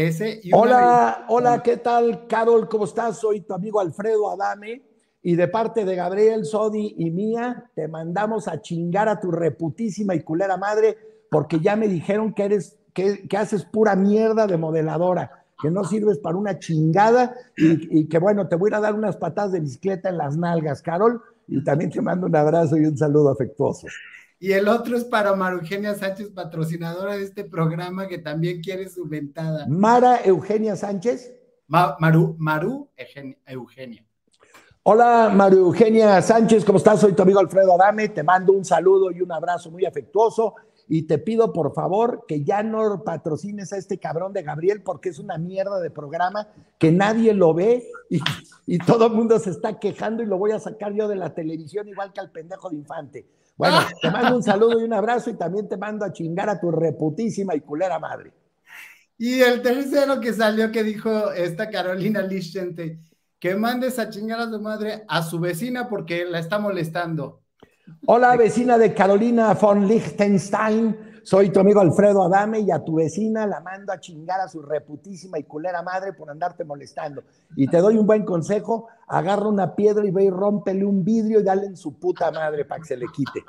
Hola, ¿qué tal, Carol? ¿Cómo estás? Soy tu amigo Alfredo Adame y de parte de Gabriel, Sodi y mía, te mandamos a chingar a tu reputísima y culera madre porque ya me dijeron que haces pura mierda de modeladora, que no sirves para una chingada y que bueno, te voy a ir a dar unas patadas de bicicleta en las nalgas, Carol, y también te mando un abrazo y un saludo afectuoso. Y el otro es para Maru Eugenia Sánchez, patrocinadora de este programa, que también quiere su ventada. Mara Eugenia Sánchez. Maru Eugenia. Hola, Maru Eugenia Sánchez, ¿cómo estás? Soy tu amigo Alfredo Adame, te mando un saludo y un abrazo muy afectuoso y te pido por favor que ya no patrocines a este cabrón de Gabriel porque es una mierda de programa que nadie lo ve y todo el mundo se está quejando y lo voy a sacar yo de la televisión igual que al pendejo de Infante. Bueno, te mando un saludo y un abrazo y también te mando a chingar a tu reputísima y culera madre. Y el tercero que salió que dijo esta Carolina Lichtenstein, que mandes a chingar a su madre a su vecina porque la está molestando. Hola, vecina de Carolina von Liechtenstein. Soy tu amigo Alfredo Adame y a tu vecina la mando a chingar a su reputísima y culera madre por andarte molestando. Y te doy un buen consejo, agarra una piedra y ve y rómpele un vidrio y dale en su puta madre para que se le quite.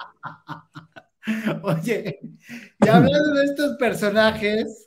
Oye, y hablando de estos personajes,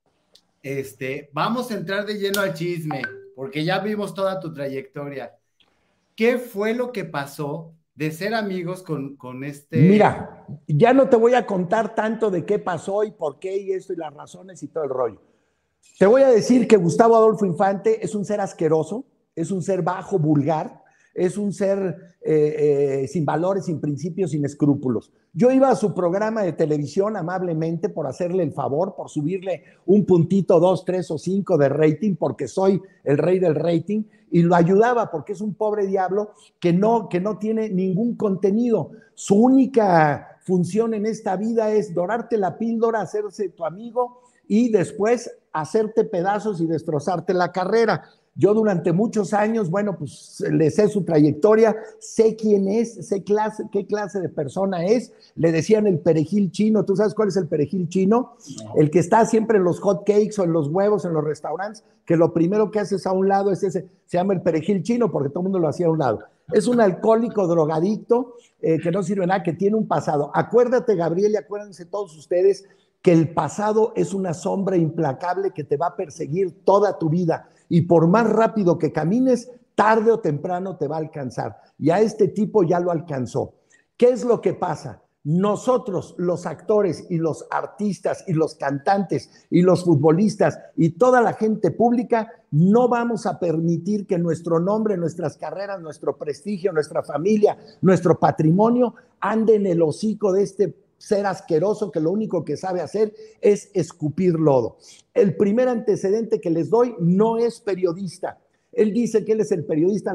vamos a entrar de lleno al chisme, porque ya vimos toda tu trayectoria. ¿Qué fue lo que pasó de ser amigos con este? Mira, ya no te voy a contar tanto de qué pasó y por qué y esto y las razones y todo el rollo. Te voy a decir que Gustavo Adolfo Infante es un ser asqueroso, es un ser bajo, vulgar, es un ser sin valores, sin principios, sin escrúpulos. Yo iba a su programa de televisión amablemente por hacerle el favor, por subirle un puntito, 2, 3 o 5 de rating, porque soy el rey del rating, y lo ayudaba porque es un pobre diablo que no tiene ningún contenido. Su única función en esta vida es dorarte la píldora, hacerse tu amigo y después hacerte pedazos y destrozarte la carrera. Yo durante muchos años, bueno, pues le sé su trayectoria, sé quién es, sé qué clase de persona es. Le decían el perejil chino. ¿Tú sabes cuál es el perejil chino? No. El que está siempre en los hot cakes o en los huevos en los restaurantes, que lo primero que haces a un lado es ese, se llama el perejil chino porque todo el mundo lo hacía a un lado. Es un alcohólico drogadicto que no sirve nada, que tiene un pasado. Acuérdate, Gabriel, y acuérdense todos ustedes que el pasado es una sombra implacable que te va a perseguir toda tu vida y por más rápido que camines, tarde o temprano te va a alcanzar. Y a este tipo ya lo alcanzó. ¿Qué es lo que pasa? Nosotros, los actores y los artistas y los cantantes y los futbolistas y toda la gente pública, no vamos a permitir que nuestro nombre, nuestras carreras, nuestro prestigio, nuestra familia, nuestro patrimonio ande en el hocico de este ser asqueroso que lo único que sabe hacer es escupir lodo. El primer antecedente que les doy no es periodista. Él dice que él es el periodista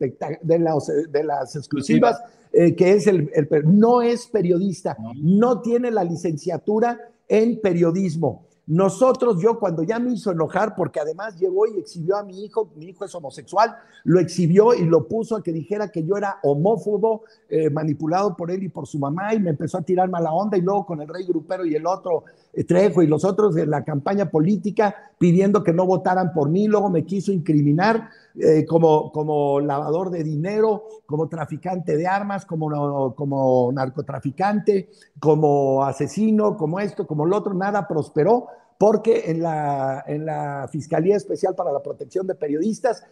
de las exclusivas, que es no es periodista, no tiene la licenciatura en periodismo. Nosotros, yo cuando ya me hizo enojar, porque además llegó y exhibió a mi hijo es homosexual, lo exhibió y lo puso a que dijera que yo era homófobo, manipulado por él y por su mamá, y me empezó a tirar mala onda, y luego con el Rey Grupero y el otro Trejo y los otros de la campaña política pidiendo que no votaran por mí, luego me quiso incriminar como lavador de dinero, como traficante de armas, como narcotraficante, como asesino, como esto, como lo otro, nada prosperó, porque en la Fiscalía Especial para la Protección de Periodistas,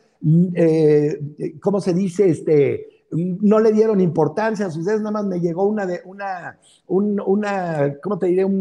¿cómo se dice? No le dieron importancia a sus ideas, nada más me llegó ¿cómo te diré?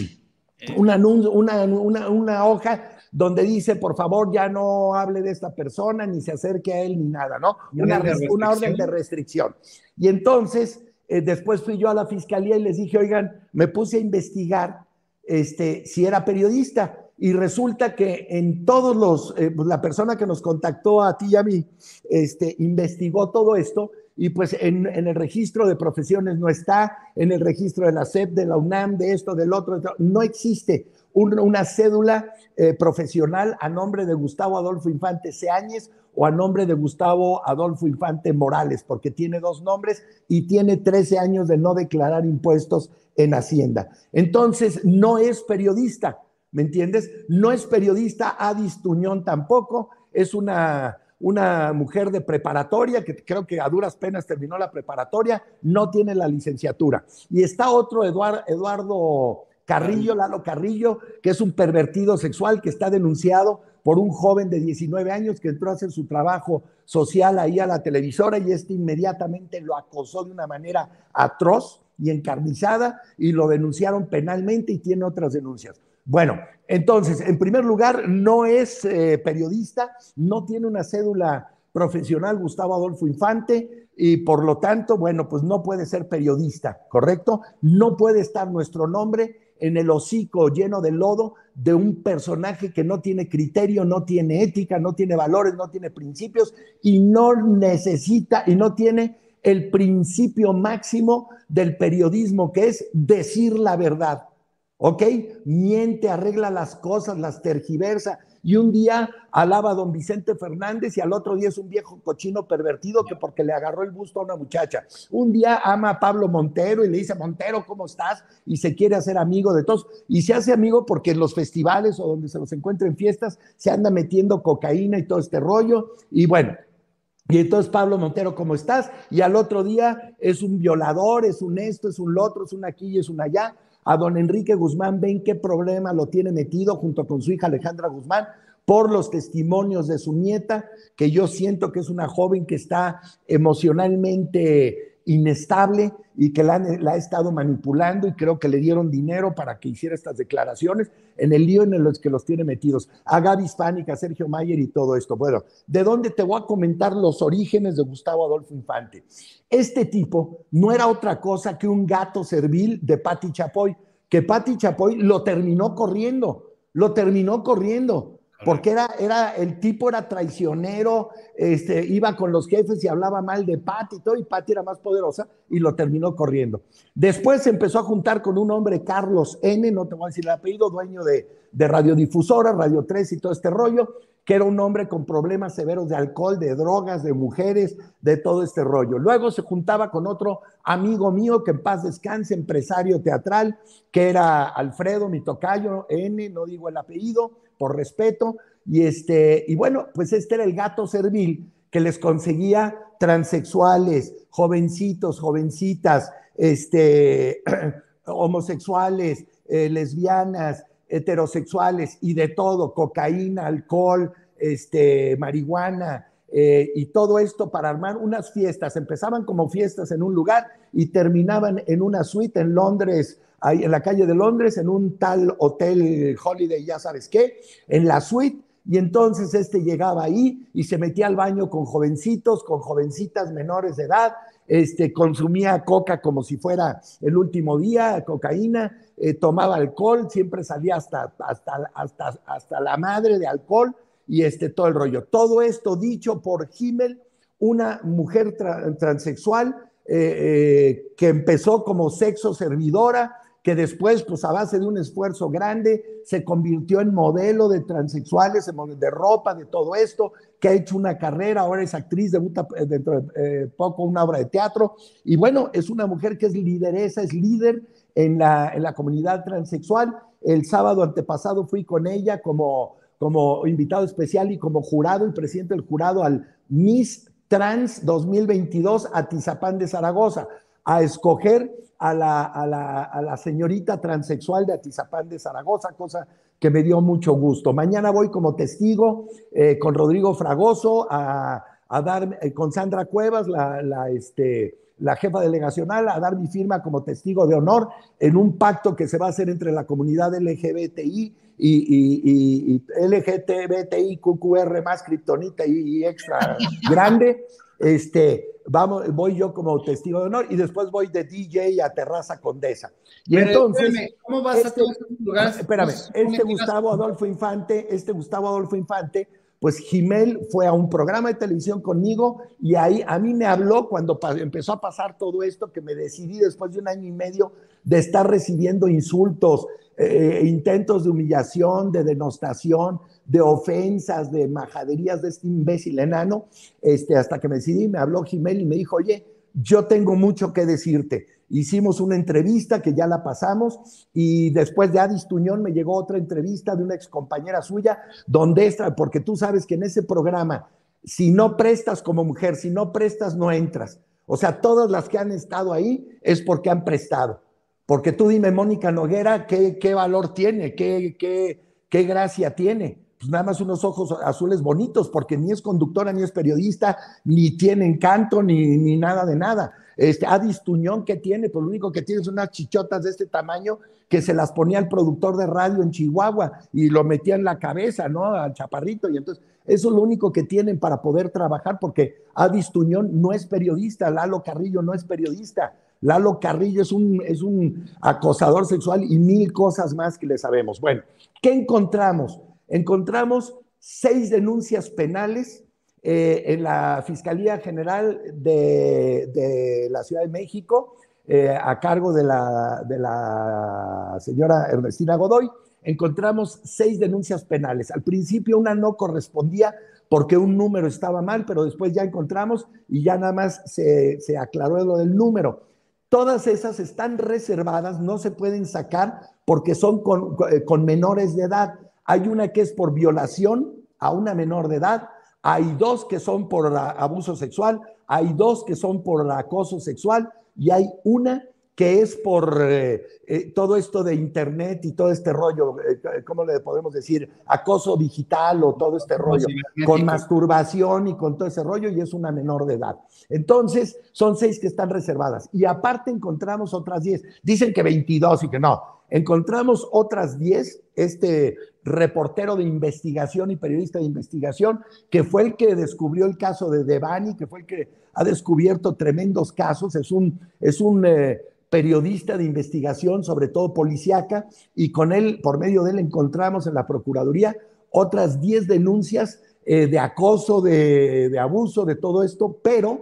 Una hoja donde dice, por favor, ya no hable de esta persona, ni se acerque a él, ni nada, ¿no? Una orden de restricción. Y entonces, después fui yo a la fiscalía y les dije, oigan, me puse a investigar si era periodista. Y resulta que en todos la persona que nos contactó a ti y a mí, investigó todo esto, y pues en el registro de profesiones no está, en el registro de la SEP, de la UNAM, de esto, del otro, no existe una cédula profesional a nombre de Gustavo Adolfo Infante Seáñez o a nombre de Gustavo Adolfo Infante Morales, porque tiene 2 nombres y tiene 13 años de no declarar impuestos en Hacienda. Entonces, no es periodista, ¿me entiendes? No es periodista. Adis Tuñón tampoco, es una mujer de preparatoria, que creo que a duras penas terminó la preparatoria, no tiene la licenciatura. Y está otro Eduardo Carrillo, Lalo Carrillo, que es un pervertido sexual que está denunciado por un joven de 19 años que entró a hacer su trabajo social ahí a la televisora y inmediatamente lo acosó de una manera atroz y encarnizada y lo denunciaron penalmente y tiene otras denuncias. Bueno, entonces, en primer lugar, no es periodista, no tiene una cédula profesional Gustavo Adolfo Infante y por lo tanto, bueno, pues no puede ser periodista, ¿correcto? No puede estar nuestro nombre en el hocico lleno de lodo de un personaje que no tiene criterio, no tiene ética, no tiene valores, no tiene principios y no necesita y no tiene el principio máximo del periodismo, que es decir la verdad. ¿Ok? Miente, arregla las cosas, las tergiversa, y un día alaba a don Vicente Fernández y al otro día es un viejo cochino pervertido que porque le agarró el gusto a una muchacha. Un día ama a Pablo Montero y le dice, Montero, ¿cómo estás? Y se quiere hacer amigo de todos. Y se hace amigo porque en los festivales o donde se los encuentra en fiestas se anda metiendo cocaína y todo este rollo. Y bueno, y entonces Pablo Montero, ¿cómo estás? Y al otro día es un violador, es un esto, es un lo otro, es un aquí y es un allá. A don Enrique Guzmán, ven qué problema lo tiene metido junto con su hija Alejandra Guzmán por los testimonios de su nieta, que yo siento que es una joven que está emocionalmente inestable y que la ha estado manipulando y creo que le dieron dinero para que hiciera estas declaraciones en el lío en los que los tiene metidos. A Gaby Hispánica, a Sergio Mayer y todo esto. Bueno, ¿de dónde te voy a comentar los orígenes de Gustavo Adolfo Infante? Este tipo no era otra cosa que un gato servil de Pati Chapoy, que Pati Chapoy lo terminó corriendo, porque el tipo era traicionero, iba con los jefes y hablaba mal de Pati y todo, y Pati era más poderosa y lo terminó corriendo. Después se empezó a juntar con un hombre, Carlos N., no te voy a decir el apellido, dueño de radiodifusora, Radio 3 y todo este rollo, que era un hombre con problemas severos de alcohol, de drogas, de mujeres, de todo este rollo. Luego se juntaba con otro amigo mío, que en paz descanse, empresario teatral, que era Alfredo, mi tocayo, N., no digo el apellido, por respeto, y bueno, pues este era el gato servil que les conseguía transexuales, jovencitos, jovencitas, homosexuales, lesbianas, heterosexuales y de todo, cocaína, alcohol, marihuana, y todo esto para armar unas fiestas. Empezaban como fiestas en un lugar y terminaban en una suite en Londres, ahí en la calle de Londres, en un tal hotel Holiday, ya sabes qué, en la suite. Y entonces llegaba ahí y se metía al baño con jovencitos, con jovencitas menores de edad, consumía coca como si fuera el último día, cocaína, tomaba alcohol, siempre salía hasta la madre de alcohol y todo el rollo. Todo esto dicho por Himmel, una mujer transexual que empezó como sexo servidora, que después, pues a base de un esfuerzo grande, se convirtió en modelo de transexuales, de ropa, de todo esto, que ha hecho una carrera, ahora es actriz, debuta dentro de poco una obra de teatro, y bueno, es una mujer que es lideresa, es líder en la comunidad transexual. El sábado antepasado fui con ella como invitado especial y como jurado y presidente del jurado al Miss Trans 2022 a Tizapán de Zaragoza, a escoger a la señorita transexual de Atizapán de Zaragoza, cosa que me dio mucho gusto. Mañana voy como testigo con Rodrigo Fragoso a dar, con Sandra Cuevas, la jefa delegacional, a dar mi firma como testigo de honor en un pacto que se va a hacer entre la comunidad LGBTI y LGBTIQQR más kriptonita y extra grande. Voy yo como testigo de honor y después voy de DJ a Terraza Condesa. Y pero entonces, espérame, ¿cómo vas a todos esos lugares? espérame, Gustavo Adolfo Infante, pues Himmel fue a un programa de televisión conmigo y ahí a mí me habló cuando empezó a pasar todo esto, que me decidí después de 1 año y medio de estar recibiendo insultos, intentos de humillación, de denostación, de ofensas, de majaderías de este imbécil enano, hasta que me decidí, me habló Himmel y me dijo, oye, yo tengo mucho que decirte. Hicimos una entrevista que ya la pasamos y después de Adis Tuñón me llegó otra entrevista de una excompañera suya, porque tú sabes que en ese programa, si no prestas como mujer, si no prestas, no entras. O sea, todas las que han estado ahí es porque han prestado. Porque tú dime, Mónica Noguera, ¿qué valor tiene? ¿Qué gracia tiene? Pues nada más unos ojos azules bonitos, porque ni es conductora, ni es periodista, ni tiene encanto, ni nada de nada. Adis Tuñón, ¿qué tiene? Pues lo único que tiene son unas chichotas de este tamaño que se las ponía el productor de radio en Chihuahua y lo metía en la cabeza, ¿no? Al chaparrito. Y entonces, eso es lo único que tienen para poder trabajar, porque Adis Tuñón no es periodista, Lalo Carrillo no es periodista. Lalo Carrillo es un acosador sexual y 1000 cosas más que le sabemos. Bueno, ¿qué encontramos? Encontramos 6 denuncias penales en la Fiscalía General de la Ciudad de México, a cargo de la señora Ernestina Godoy, encontramos 6 denuncias penales. Al principio una no correspondía porque un número estaba mal, pero después ya encontramos y ya nada más se aclaró lo del número. Todas esas están reservadas, no se pueden sacar porque son con menores de edad. Hay una que es por violación a una menor de edad, hay 2 que son por abuso sexual, hay 2 que son por acoso sexual y hay una que es por todo esto de internet y todo este rollo, ¿cómo le podemos decir? Acoso digital o todo este rollo, con masturbación y con todo ese rollo, y es una menor de edad. Entonces, son 6 que están reservadas. Y aparte encontramos otras 10. Dicen que 22 y que no. Encontramos otras 10, este reportero de investigación y periodista de investigación, que fue el que descubrió el caso de Devani, que fue el que ha descubierto tremendos casos, es un periodista de investigación, sobre todo policíaca, y con él, por medio de él, encontramos en la Procuraduría otras 10 denuncias de acoso, de abuso, de todo esto, pero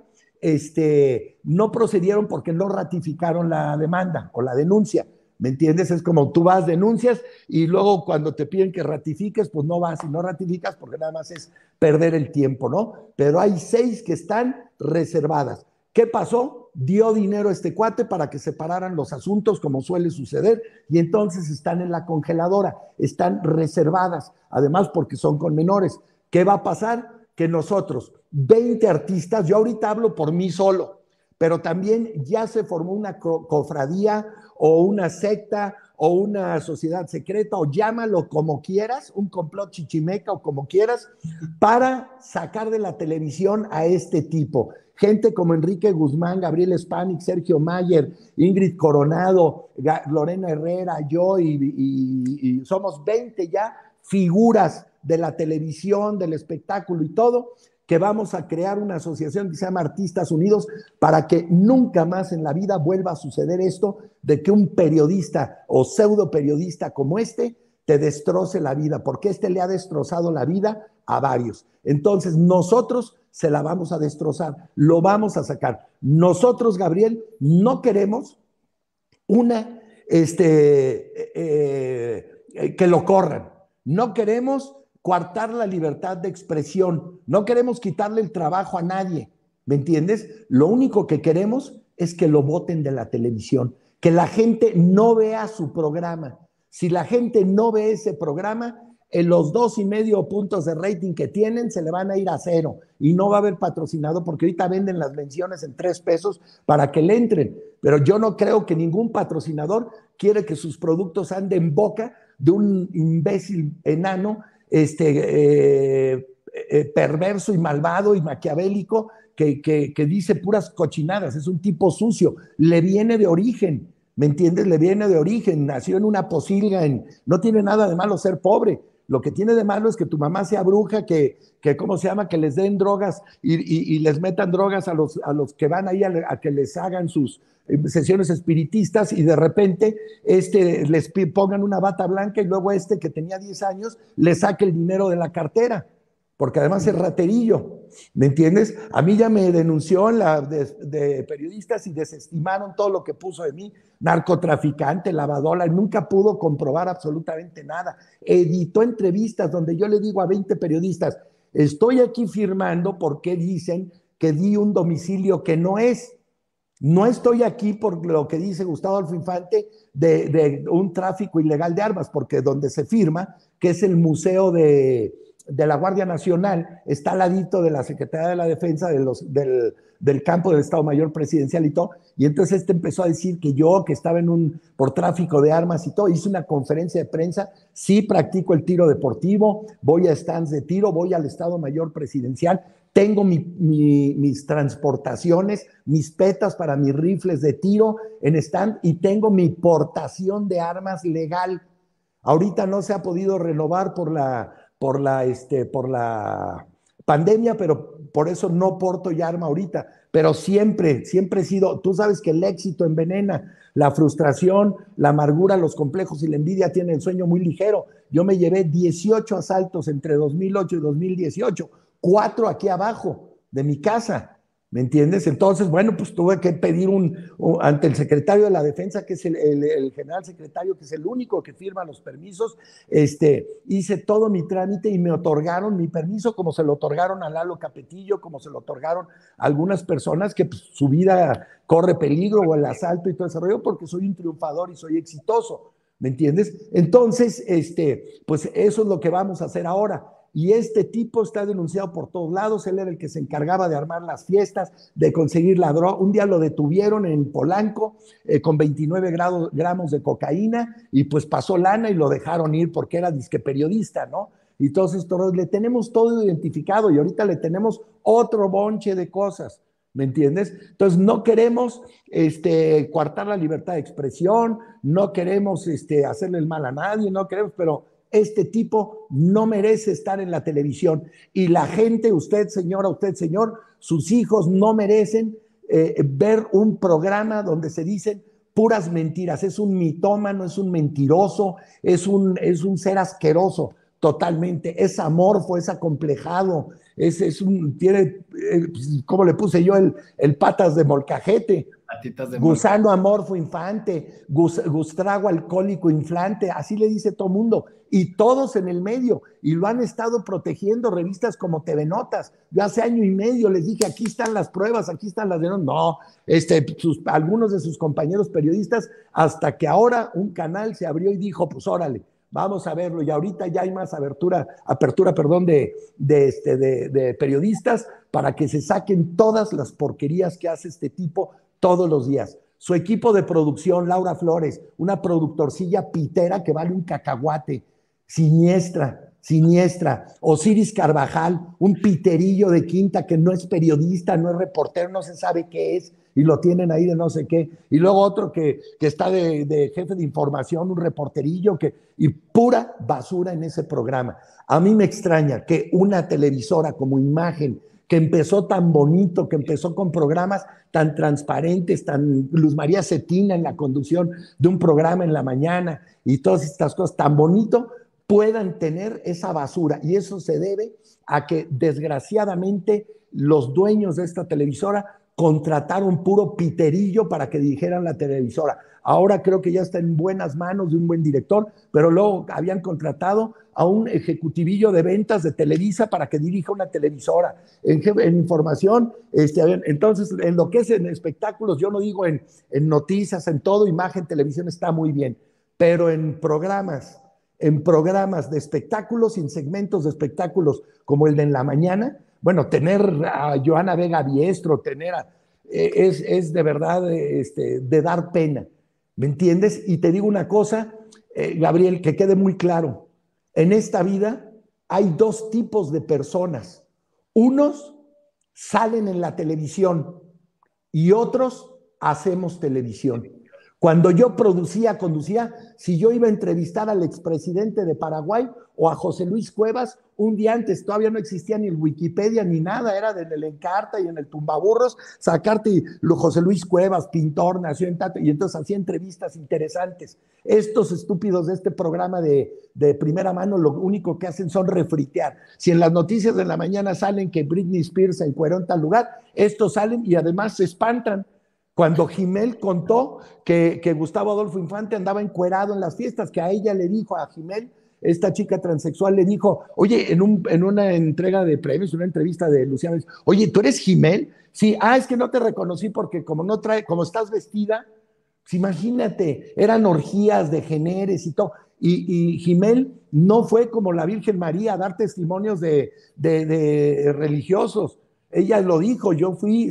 no procedieron porque no ratificaron la demanda o la denuncia. ¿Me entiendes? Es como tú vas, denuncias y luego cuando te piden que ratifiques, pues no vas y no ratificas porque nada más es perder el tiempo, ¿no? Pero hay 6 que están reservadas. ¿Qué pasó? Dio dinero a este cuate para que separaran los asuntos, como suele suceder, y entonces están en la congeladora, están reservadas, además porque son con menores. ¿Qué va a pasar? Que nosotros, 20 artistas, yo ahorita hablo por mí solo, pero también ya se formó una cofradía o una secta o una sociedad secreta, o llámalo como quieras, un complot chichimeca o como quieras, para sacar de la televisión a este tipo. Gente como Enrique Guzmán, Gabriel Spanik, Sergio Mayer, Ingrid Coronado, Lorena Herrera, yo y somos 20 ya figuras de la televisión, del espectáculo y todo, que vamos a crear una asociación que se llama Artistas Unidos para que nunca más en la vida vuelva a suceder esto de que un periodista o pseudo periodista como te destroce la vida, porque le ha destrozado la vida a varios. Entonces nosotros se la vamos a destrozar, lo vamos a sacar. Nosotros, Gabriel, no queremos que lo corran, no queremos coartar la libertad de expresión, no queremos quitarle el trabajo a nadie, ¿me entiendes? Lo único que queremos es que lo boten de la televisión, que la gente no vea su programa. Si la gente no ve ese programa, en los 2.5 puntos de rating que tienen se le van a ir a 0 y no va a haber patrocinado porque ahorita venden las menciones en 3 pesos para que le entren, pero yo no creo que ningún patrocinador quiere que sus productos anden en boca de un imbécil enano perverso y malvado y maquiavélico que dice puras cochinadas. Es un tipo sucio, le viene de origen, ¿me entiendes? Le viene de origen, nació en una posilga, no tiene nada de malo ser pobre. Lo que tiene de malo es que tu mamá sea bruja, que ¿cómo se llama? Que les den drogas y les metan drogas a los que van ahí a que les hagan sus sesiones espiritistas y de repente les pongan una bata blanca y luego que tenía 10 años le saque el dinero de la cartera, porque además es raterillo, ¿me entiendes? A mí ya me denunció de periodistas y desestimaron todo lo que puso de mí, narcotraficante, lavadora, nunca pudo comprobar absolutamente nada. Editó entrevistas donde yo le digo a 20 periodistas, estoy aquí firmando porque dicen que di un domicilio que no es. No estoy aquí por lo que dice Gustavo Adolfo Infante de un tráfico ilegal de armas, porque donde se firma, que es el Museo de la Guardia Nacional, está al ladito de la Secretaría de la Defensa del campo del Estado Mayor Presidencial y todo, y entonces empezó a decir que yo, que estaba por tráfico de armas y todo, hice una conferencia de prensa, sí practico el tiro deportivo, voy a stands de tiro, voy al Estado Mayor Presidencial, tengo mis transportaciones, mis petas para mis rifles de tiro en stand y tengo mi portación de armas legal. Ahorita no se ha podido renovar por la pandemia, pero por eso no porto ya arma ahorita. Pero siempre he sido, tú sabes que el éxito envenena, la frustración, la amargura, los complejos y la envidia tienen el sueño muy ligero. Yo me llevé 18 asaltos entre 2008 y 2018. 4 aquí abajo de mi casa, ¿Me entiendes? Entonces, bueno, pues tuve que pedir ante el secretario de la Defensa, que es el general secretario, que es el único que firma los permisos, hice todo mi trámite y me otorgaron mi permiso, como se lo otorgaron a Lalo Capetillo, como se lo otorgaron a algunas personas que pues, su vida corre peligro o el asalto y todo ese rollo, porque soy un triunfador y soy exitoso, ¿me entiendes? Entonces, pues eso es lo que vamos a hacer ahora. Y este tipo está denunciado por todos lados. Él era el que se encargaba de armar las fiestas, de conseguir la droga. Un día lo detuvieron en Polanco con 29 gramos de cocaína y pues pasó lana y lo dejaron ir porque era disque periodista, ¿no? Y entonces le tenemos todo identificado y ahorita le tenemos otro bonche de cosas, ¿me entiendes? Entonces no queremos coartar la libertad de expresión, no queremos hacerle el mal a nadie, no queremos, pero este tipo no merece estar en la televisión. Y la gente, usted señora, usted señor, sus hijos no merecen ver un programa donde se dicen puras mentiras. Es un mitómano, es un mentiroso, es un ser asqueroso totalmente. Es amorfo, es acomplejado, tiene, ¿cómo le puse yo? El patas de molcajete. Gusano amorfo infante, gustrago alcohólico inflante, así le dice todo mundo, y todos en el medio, y lo han estado protegiendo revistas como TV Notas. Yo hace año y medio les dije, aquí están las pruebas, aquí están las denuncias. No, algunos de sus compañeros periodistas, hasta que ahora un canal se abrió y dijo, pues órale, vamos a verlo, y ahorita ya hay más apertura de periodistas para que se saquen todas las porquerías que hace este tipo todos los días. Su equipo de producción, Laura Flores, una productorcilla pitera que vale un cacahuate, siniestra. Osiris Carvajal, un piterillo de quinta que no es periodista, no es reportero, no se sabe qué es, y lo tienen ahí de no sé qué. Y luego otro que está de jefe de información, un reporterillo, y pura basura en ese programa. A mí me extraña que una televisora como Imagen, que empezó tan bonito, que empezó con programas tan transparentes, tan Luz María Cetina en la conducción de un programa en la mañana y todas estas cosas tan bonito, puedan tener esa basura. Y eso se debe a que desgraciadamente los dueños de esta televisora contrataron puro piterillo para que dirigieran la televisora. Ahora creo que ya está en buenas manos de un buen director, pero luego habían contratado a un ejecutivillo de ventas de Televisa para que dirija una televisora. En información, entonces, en lo que es en espectáculos, yo no digo en noticias, en todo, Imagen, televisión está muy bien, pero en programas de espectáculos, en segmentos de espectáculos como el de En la Mañana, bueno, tener a Joana Vega Biestro, es de verdad de dar pena, ¿me entiendes? Y te digo una cosa, Gabriel, que quede muy claro, en esta vida hay dos tipos de personas. Unos salen en la televisión y otros hacemos televisión. Cuando yo conducía, si yo iba a entrevistar al expresidente de Paraguay o a José Luis Cuevas, un día antes todavía no existía ni el Wikipedia ni nada, era en el Encarta y en el Tumbaburros, sacarte José Luis Cuevas, pintor, nació en Tato, y entonces hacía entrevistas interesantes. Estos estúpidos de este programa de primera mano lo único que hacen son refritear. Si en las noticias de la mañana salen que Britney Spears se encueró en tal lugar, estos salen y además se espantan. Cuando Jimel contó que Gustavo Adolfo Infante andaba encuerado en las fiestas, que a ella le dijo, a Jimel, esta chica transexual le dijo, oye, en una entrega de premios, una entrevista de Luciano, oye, ¿tú eres Jimel? Sí, es que no te reconocí porque como estás vestida, pues imagínate, eran orgías de géneros y todo. Y Jimel no fue como la Virgen María a dar testimonios de religiosos. Ella lo dijo, yo fui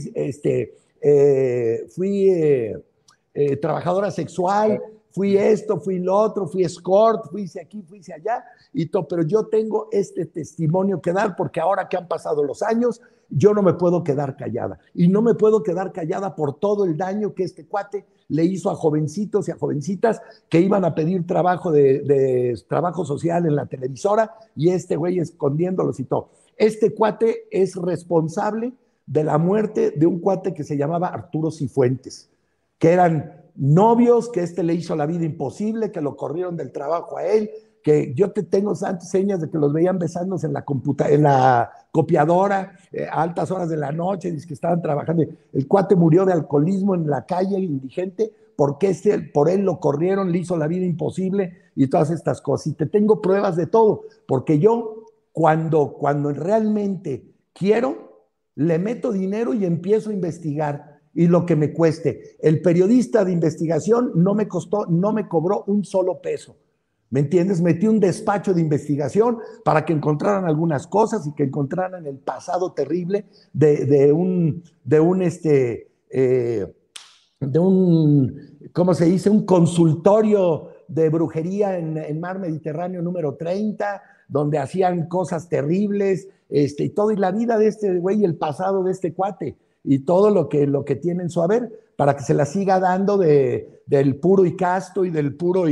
trabajadora sexual, fui esto, fui lo otro, fui escort, fui aquí, fui allá, y todo, pero yo tengo este testimonio que dar porque ahora que han pasado los años, yo no me puedo quedar callada. Y no me puedo quedar callada por todo el daño que este cuate le hizo a jovencitos y a jovencitas que iban a pedir trabajo trabajo social en la televisora y este güey escondiéndolos y todo. Este cuate es responsable de la muerte de un cuate que se llamaba Arturo Cifuentes, que eran novios, que le hizo la vida imposible, que lo corrieron del trabajo a él, que yo te tengo santas señas de que los veían besándose en la copiadora a altas horas de la noche, dice que estaban trabajando. El cuate murió de alcoholismo en la calle, indigente, porque por él lo corrieron, le hizo la vida imposible y todas estas cosas. Y te tengo pruebas de todo, porque yo cuando realmente quiero, le meto dinero y empiezo a investigar y lo que me cueste. El periodista de investigación no me cobró un solo peso. ¿Me entiendes? Metí un despacho de investigación para que encontraran algunas cosas y que encontraran el pasado terrible de un ¿cómo se dice? Un consultorio de brujería en Mar Mediterráneo número 30, donde hacían cosas terribles, y todo, y la vida de este güey, y el pasado de este cuate, y todo lo que tiene en su haber, para que se la siga dando del puro y casto, y del puro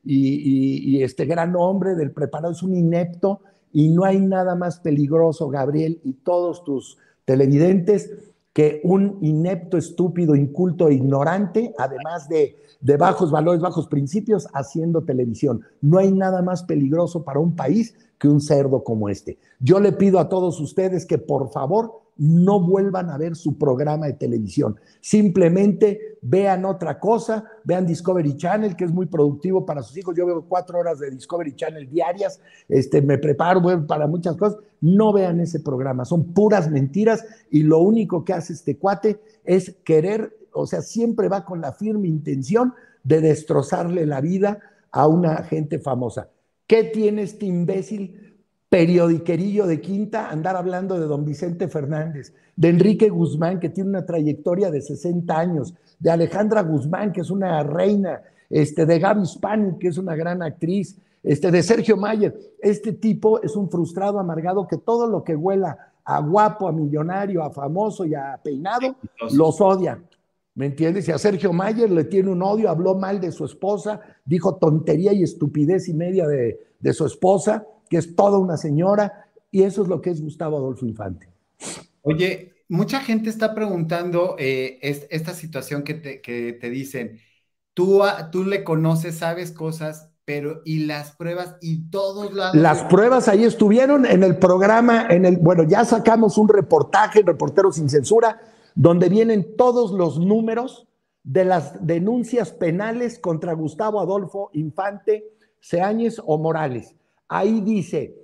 y este gran hombre, del preparado. Es un inepto, y no hay nada más peligroso, Gabriel, y todos tus televidentes, que un inepto, estúpido, inculto e ignorante, además de bajos valores, bajos principios, haciendo televisión. No hay nada más peligroso para un país que un cerdo como este. Yo le pido a todos ustedes que por favor no vuelvan a ver su programa de televisión. Simplemente vean otra cosa, vean Discovery Channel, que es muy productivo para sus hijos. Yo veo 4 horas de Discovery Channel diarias, me preparo para muchas cosas. No vean ese programa, son puras mentiras, y lo único que hace este cuate es querer, o sea, siempre va con la firme intención de destrozarle la vida a una gente famosa. ¿Qué tiene este imbécil periodiquerillo de quinta andar hablando de don Vicente Fernández, de Enrique Guzmán, que tiene una trayectoria de 60 años, de Alejandra Guzmán, que es una reina, de Gaby Spani, que es una gran actriz, de Sergio Mayer? Este tipo es un frustrado, amargado, que todo lo que huela a guapo, a millonario, a famoso y a peinado, los odia. ¿Me entiendes? Y a Sergio Mayer le tiene un odio, habló mal de su esposa, dijo tontería y estupidez y media de su esposa, que es toda una señora, y eso es lo que es Gustavo Adolfo Infante. Oye, mucha gente está preguntando esta situación que te dicen, tú le conoces, sabes cosas, pero y las pruebas y todos lados. Las pruebas ahí estuvieron en el programa, bueno, ya sacamos un reportaje, Reporteros sin Censura, donde vienen todos los números de las denuncias penales contra Gustavo Adolfo Infante, Seáñez o Morales. Ahí dice,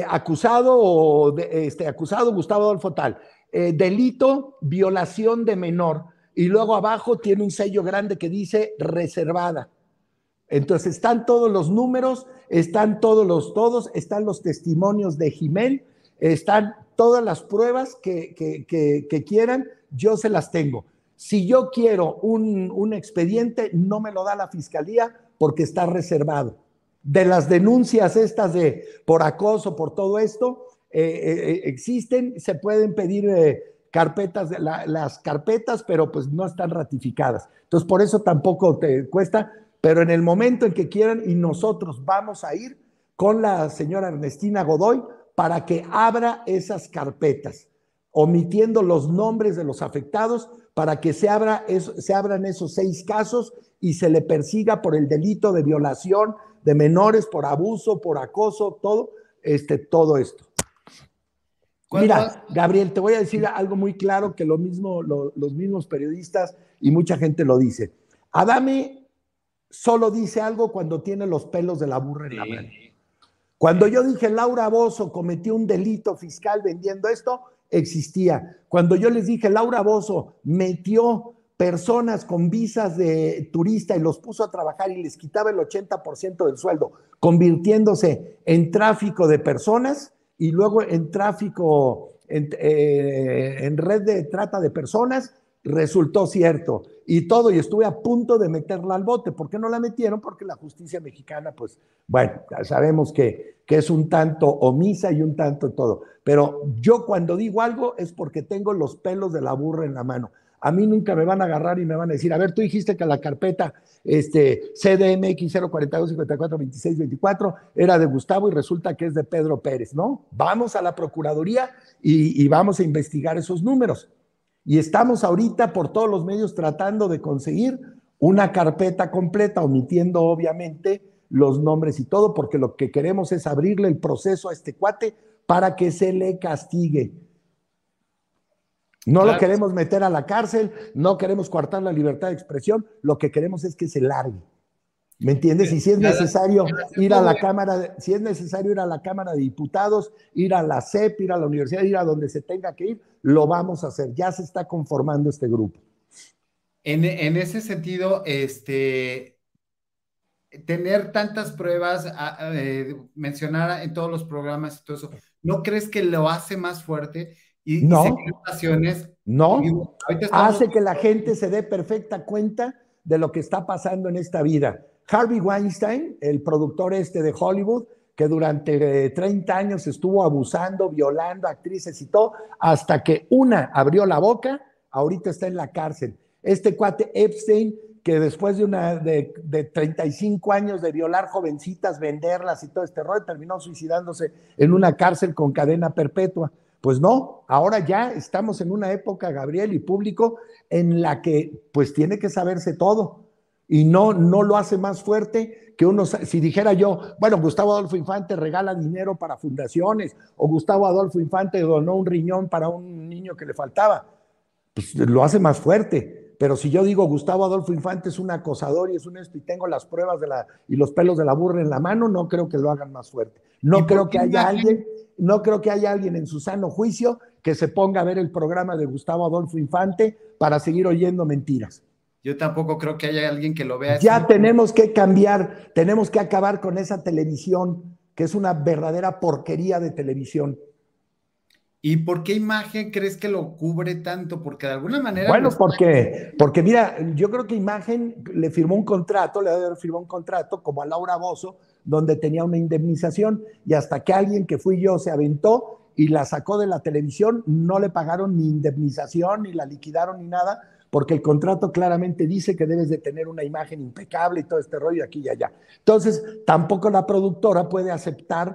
acusado Gustavo Adolfo tal, delito, violación de menor, y luego abajo tiene un sello grande que dice reservada. Entonces están todos los números, están están los testimonios de Jimel, están todas las pruebas que quieran, yo se las tengo. Si yo quiero un expediente, no me lo da la fiscalía porque está reservado. De las denuncias estas por acoso, por todo esto, existen, se pueden pedir carpetas, las carpetas, pero pues no están ratificadas. Entonces, por eso tampoco te cuesta, pero en el momento en que quieran, y nosotros vamos a ir con la señora Ernestina Godoy para que abra esas carpetas, omitiendo los nombres de los afectados, para que se abran esos 6 casos y se le persiga por el delito de violación de menores, por abuso, por acoso, todo esto. Mira, Gabriel, te voy a decir algo muy claro que los mismos periodistas y mucha gente lo dice. Adame solo dice algo cuando tiene los pelos de la burra en la mano. Cuando yo dije Laura Bozzo cometió un delito fiscal vendiendo esto, existía. Cuando yo les dije Laura Bozzo metió personas con visas de turista y los puso a trabajar y les quitaba el 80% del sueldo, convirtiéndose en tráfico de personas y luego en tráfico, en red de trata de personas, resultó cierto. Y estuve a punto de meterla al bote. ¿Por qué no la metieron? Porque la justicia mexicana, pues, bueno, sabemos que es un tanto omisa y un tanto todo. Pero yo cuando digo algo es porque tengo los pelos de la burra en la mano. A mí nunca me van a agarrar y me van a decir, a ver, tú dijiste que la carpeta CDMX 042 54 26 24 era de Gustavo y resulta que es de Pedro Pérez, ¿no? Vamos a la Procuraduría y vamos a investigar esos números. Y estamos ahorita por todos los medios tratando de conseguir una carpeta completa, omitiendo obviamente los nombres y todo, porque lo que queremos es abrirle el proceso a este cuate para que se le castigue. No lo queremos meter a la cárcel, no queremos coartar la libertad de expresión, lo que queremos es que se largue. ¿Me entiendes? Y si es necesario ir a la Cámara, si es necesario ir a la Cámara de Diputados, ir a la CEP, ir a la universidad, ir a donde se tenga que ir, lo vamos a hacer. Ya se está conformando este grupo. En ese sentido, tener tantas pruebas, mencionar en todos los programas y todo eso, ¿no crees que lo hace más fuerte? Y se crean pasiones. No, hace que la gente se dé perfecta cuenta de lo que está pasando en esta vida. Harvey Weinstein, el productor de Hollywood, que durante 30 años estuvo abusando, violando actrices y todo, hasta que una abrió la boca, ahorita está en la cárcel. Este cuate Epstein, que después de 35 años de violar jovencitas, venderlas y todo este rollo, terminó suicidándose en una cárcel con cadena perpetua. Pues no, ahora ya estamos en una época, Gabriel, y público, en la que pues tiene que saberse todo. Y no lo hace más fuerte que uno. Si dijera yo, bueno, Gustavo Adolfo Infante regala dinero para fundaciones, o Gustavo Adolfo Infante donó un riñón para un niño que le faltaba, pues lo hace más fuerte. Pero si yo digo Gustavo Adolfo Infante es un acosador y es un esto, y tengo las pruebas y los pelos de la burra en la mano, no creo que lo hagan más fuerte. No creo que haya alguien en su sano juicio que se ponga a ver el programa de Gustavo Adolfo Infante para seguir oyendo mentiras. Yo tampoco creo que haya alguien que lo vea. Ya tenemos que cambiar, tenemos que acabar con esa televisión, que es una verdadera porquería de televisión. ¿Y por qué Imagen crees que lo cubre tanto? Porque de alguna manera... Bueno, porque mira, yo creo que Imagen le firmó un contrato, como a Laura Bozzo, donde tenía una indemnización, y hasta que alguien que fui yo se aventó y la sacó de la televisión, no le pagaron ni indemnización, ni la liquidaron, ni nada, porque el contrato claramente dice que debes de tener una imagen impecable y todo este rollo aquí y allá. Entonces, tampoco la productora puede aceptar,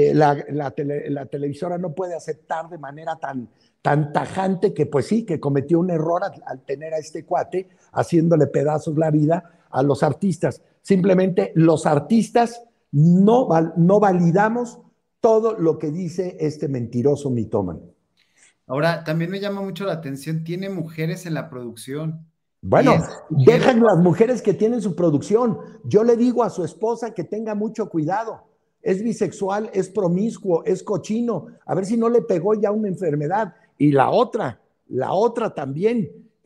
la televisora no puede aceptar de manera tan tajante que pues sí, que cometió un error al tener a este cuate haciéndole pedazos la vida a los artistas. Simplemente los artistas no validamos todo lo que dice este mentiroso mitómano. Ahora, también me llama mucho la atención, tiene mujeres en la producción. Bueno, dejan las mujeres que tienen su producción. Yo le digo a su esposa que tenga mucho cuidado. Es bisexual, es promiscuo, es cochino. A ver si no le pegó ya una enfermedad. Y la otra también,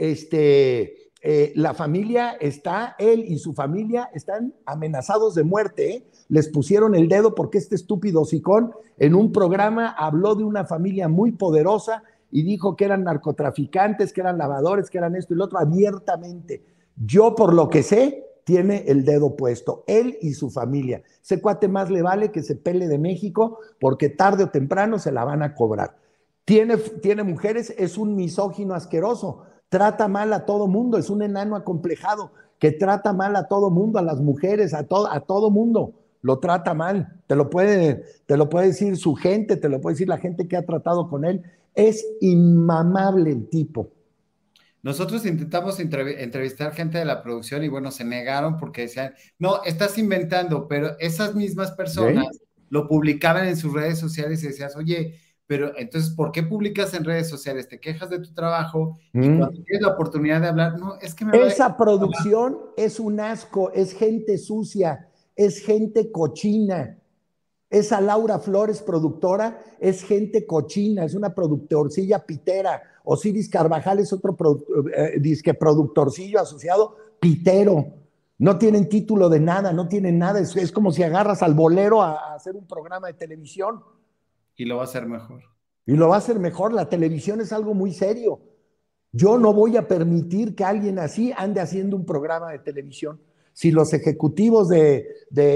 la familia él y su familia están amenazados de muerte, ¿eh? Les pusieron el dedo porque este estúpido hocicón en un programa habló de una familia muy poderosa y dijo que eran narcotraficantes, que eran lavadores, que eran esto y lo otro abiertamente. Yo, por lo que sé, tiene el dedo puesto, él y su familia. Ese cuate más le vale que se pele de México porque tarde o temprano se la van a cobrar. Tiene mujeres, es un misógino asqueroso, trata mal a todo mundo, es un enano acomplejado que trata mal a todo mundo, a las mujeres, a todo mundo. Lo trata mal, te lo puede decir su gente, te lo puede decir la gente que ha tratado con él. Es inmamable el tipo. Nosotros intentamos entrevistar gente de la producción y bueno, se negaron porque decían, no, estás inventando, pero esas mismas personas lo publicaban en sus redes sociales y decías, oye, pero entonces, ¿por qué publicas en redes sociales? Te quejas de tu trabajo y cuando tienes la oportunidad de hablar, no, es que esa producción es un asco, es gente sucia, es gente cochina. Esa Laura Flores, productora, es gente cochina, es una productorcilla pitera. Osiris Carvajal es otro productorcillo asociado pitero. No tienen título de nada, no tienen nada. Es como si agarras al bolero a hacer un programa de televisión. Y lo va a hacer mejor. Y lo va a hacer mejor. La televisión es algo muy serio. Yo no voy a permitir que alguien así ande haciendo un programa de televisión. Si los ejecutivos de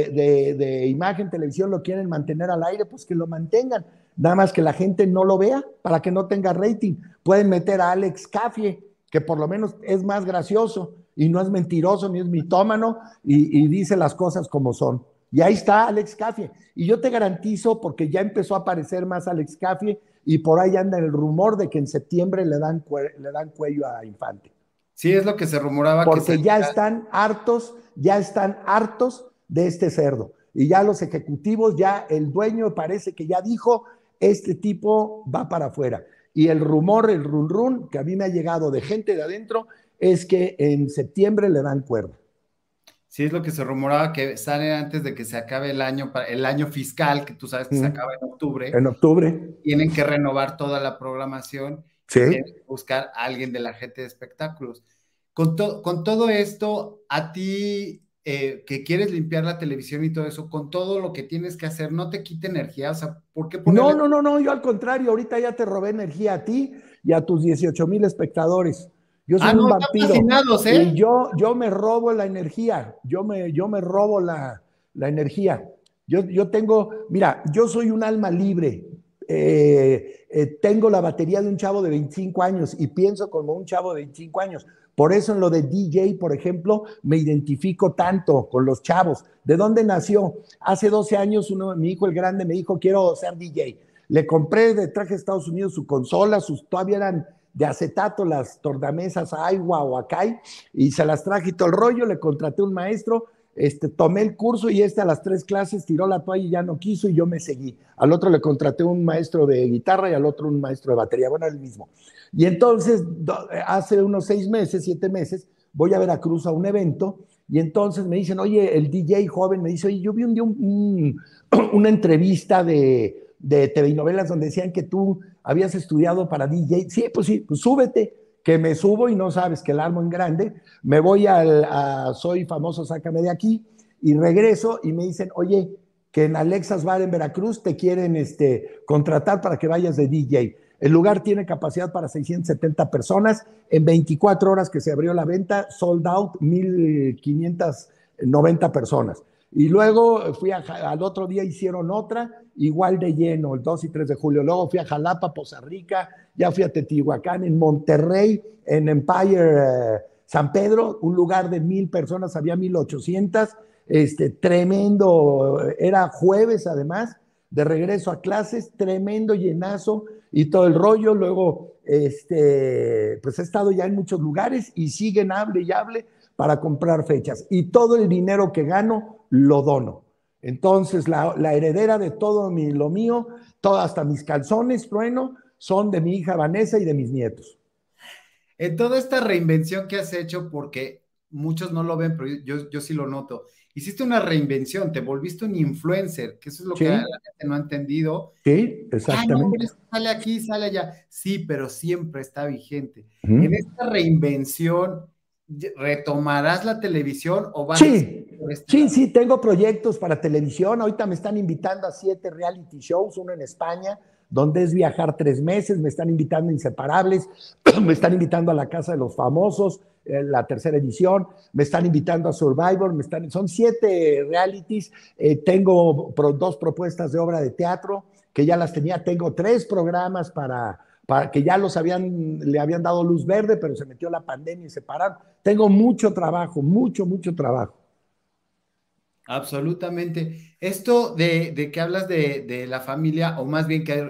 Imagen Televisión lo quieren mantener al aire, pues que lo mantengan. Nada más que la gente no lo vea para que no tenga rating. Pueden meter a Alex Caffie, que por lo menos es más gracioso y no es mentiroso ni es mitómano y dice las cosas como son. Y ahí está Alex Caffie. Y yo te garantizo, porque ya empezó a aparecer más Alex Caffie y por ahí anda el rumor de que en septiembre le dan cuello a Infante. Sí, es lo que se rumoraba. Porque ya están hartos de este cerdo. Y ya los ejecutivos, ya el dueño parece que ya dijo, este tipo va para afuera. Y el rumor, el run run, que a mí me ha llegado de gente de adentro, es que en septiembre le dan cuerda. Sí, es lo que se rumoraba que sale antes de que se acabe el año fiscal, que tú sabes que se acaba en octubre. En octubre. Tienen que renovar toda la programación Sí. y tienen que buscar a alguien de la gente de espectáculos. Con todo esto, a ti que quieres limpiar la televisión y todo eso, con todo lo que tienes que hacer, ¿no te quita energía? O sea, ¿por qué No, ponerle? no, no, no, yo al contrario, ahorita ya te robé energía a ti y a tus 18,000 espectadores. Yo soy Ah, un no, están vampiro fascinados, y ¿eh? yo me robo la energía, yo me robo la energía. Yo tengo, mira, yo soy un alma libre. Tengo la batería de un chavo de 25 años y pienso como un chavo de 25 años. Por eso en lo de DJ, por ejemplo, me identifico tanto con los chavos. ¿De dónde nació? Hace 12 años mi hijo el grande me dijo, quiero ser DJ. Le compré, de traje a Estados Unidos su consola, todavía eran de acetato las tornamesas Aiwa o Akai, y se las traje y todo el rollo, le contraté un maestro, tomé el curso y a las 3 clases tiró la toalla y ya no quiso y yo me seguí. Al otro le contraté un maestro de guitarra y al otro un maestro de batería, bueno, el mismo. Y entonces, hace unos 6 meses, 7 meses, voy a Veracruz a un evento y entonces me dicen, oye, el DJ joven me dice, oye, yo vi un día una entrevista de TV y novelas donde decían que tú habías estudiado para DJ. Sí, pues súbete, que me subo y no sabes que el armo en grande. Me voy a Soy Famoso, Sácame de Aquí y regreso y me dicen, oye, que en Alexas Bar en Veracruz te quieren contratar para que vayas de DJ. El lugar tiene capacidad para 670 personas. En 24 horas que se abrió la venta, sold out 1,590 personas. Y luego al otro día hicieron otra, igual de lleno, el 2 y 3 de julio. Luego fui a Jalapa, Poza Rica, ya fui a Teotihuacán, en Monterrey, en Empire San Pedro, un lugar de 1,000 personas, había 1,800. Tremendo, era jueves además, de regreso a clases, tremendo llenazo y todo el rollo. Luego, pues he estado ya en muchos lugares y siguen hable y hable para comprar fechas. Y todo el dinero que gano lo dono. Entonces, la heredera de todo lo mío, hasta mis calzones, trueno, son de mi hija Vanessa y de mis nietos. En toda esta reinvención que has hecho, porque muchos no lo ven, pero yo sí lo noto, hiciste una reinvención, te volviste un influencer, que eso es lo que la Sí, gente no ha entendido. sí, Ah, no, hombre, exactamente. sale aquí, sale allá. Sí, pero siempre está vigente. En ¿Mm? esta reinvención, ¿retomarás la televisión o vas a seguir Sí, por este sí, lado? sí, tengo proyectos para televisión. Ahorita me están invitando a 7 reality shows, uno en España, donde es viajar 3 meses. Me están invitando a Inseparables, me están invitando a La Casa de los Famosos, la tercera edición. Me están invitando a Survivor. Son 7 realities. Tengo 2 propuestas de obra de teatro que ya las tenía. Tengo 3 programas para que ya le habían dado luz verde, pero se metió la pandemia y se pararon. Tengo mucho trabajo, mucho, mucho trabajo. Absolutamente. Esto de que hablas de la familia, o más bien que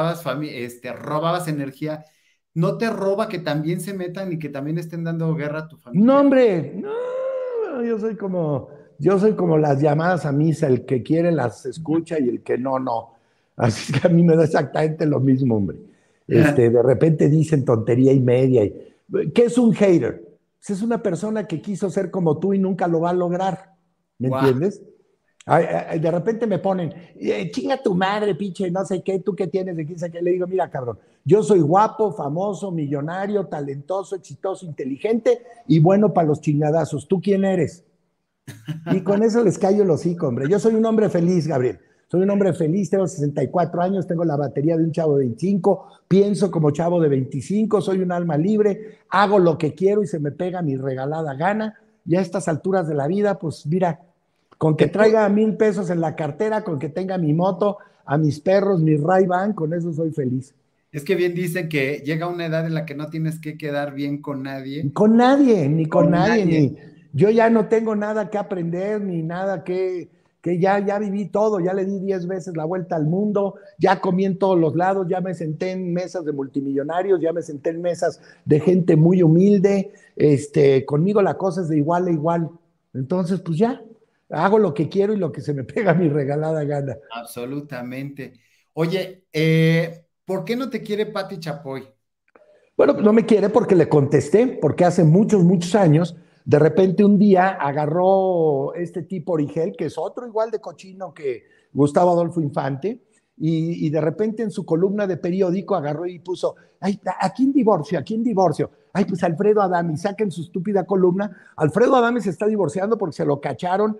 robabas energía, ¿no te roba que también se metan y que también estén dando guerra a tu No, familia? hombre, no, yo soy como las llamadas a misa, el que quiere las escucha y el que no, no. Así es que a mí me da exactamente lo mismo, hombre. De repente dicen tontería y media. ¿Qué es un hater? Pues es una persona que quiso ser como tú y nunca lo va a lograr. ¿Me Guau. entiendes? De repente me ponen, chinga tu madre, pinche, no sé qué, tú qué tienes de quién sabe qué. Le digo, mira, cabrón, yo soy guapo, famoso, millonario, talentoso, exitoso, inteligente y bueno para los chingadazos. ¿Tú quién eres? Y con eso les callo el hocico, hombre. Yo soy un hombre feliz, Gabriel. Soy un hombre feliz, tengo 64 años, tengo la batería de un chavo de 25, pienso como chavo de 25, soy un alma libre, hago lo que quiero y se me pega mi regalada gana. Y a estas alturas de la vida, pues mira, con que traiga 1,000 pesos en la cartera, con que tenga mi moto, a mis perros, mi Ray-Ban, con eso soy feliz. Es que bien dicen que llega una edad en la que no tienes que quedar bien con nadie, Con nadie, ni con con nadie, nadie. ni yo ya no tengo nada que aprender, ni nada que ya viví todo, ya le di 10 veces la vuelta al mundo, ya comí en todos los lados, ya me senté en mesas de multimillonarios, ya me senté en mesas de gente muy humilde, conmigo la cosa es de igual a igual. Entonces, pues ya, hago lo que quiero y lo que se me pega a mi regalada gana. Absolutamente. Oye, ¿por qué no te quiere Pati Chapoy? Bueno, pues no me quiere porque le contesté, porque hace muchos, muchos años, de repente un día agarró este tipo Origel, que es otro igual de cochino que Gustavo Adolfo Infante, y de repente en su columna de periódico agarró y puso, ay, ¿a quién divorcio? ¿A quién divorcio? Ay, pues Alfredo Adame, saquen su estúpida columna. Alfredo Adame se está divorciando porque se lo cacharon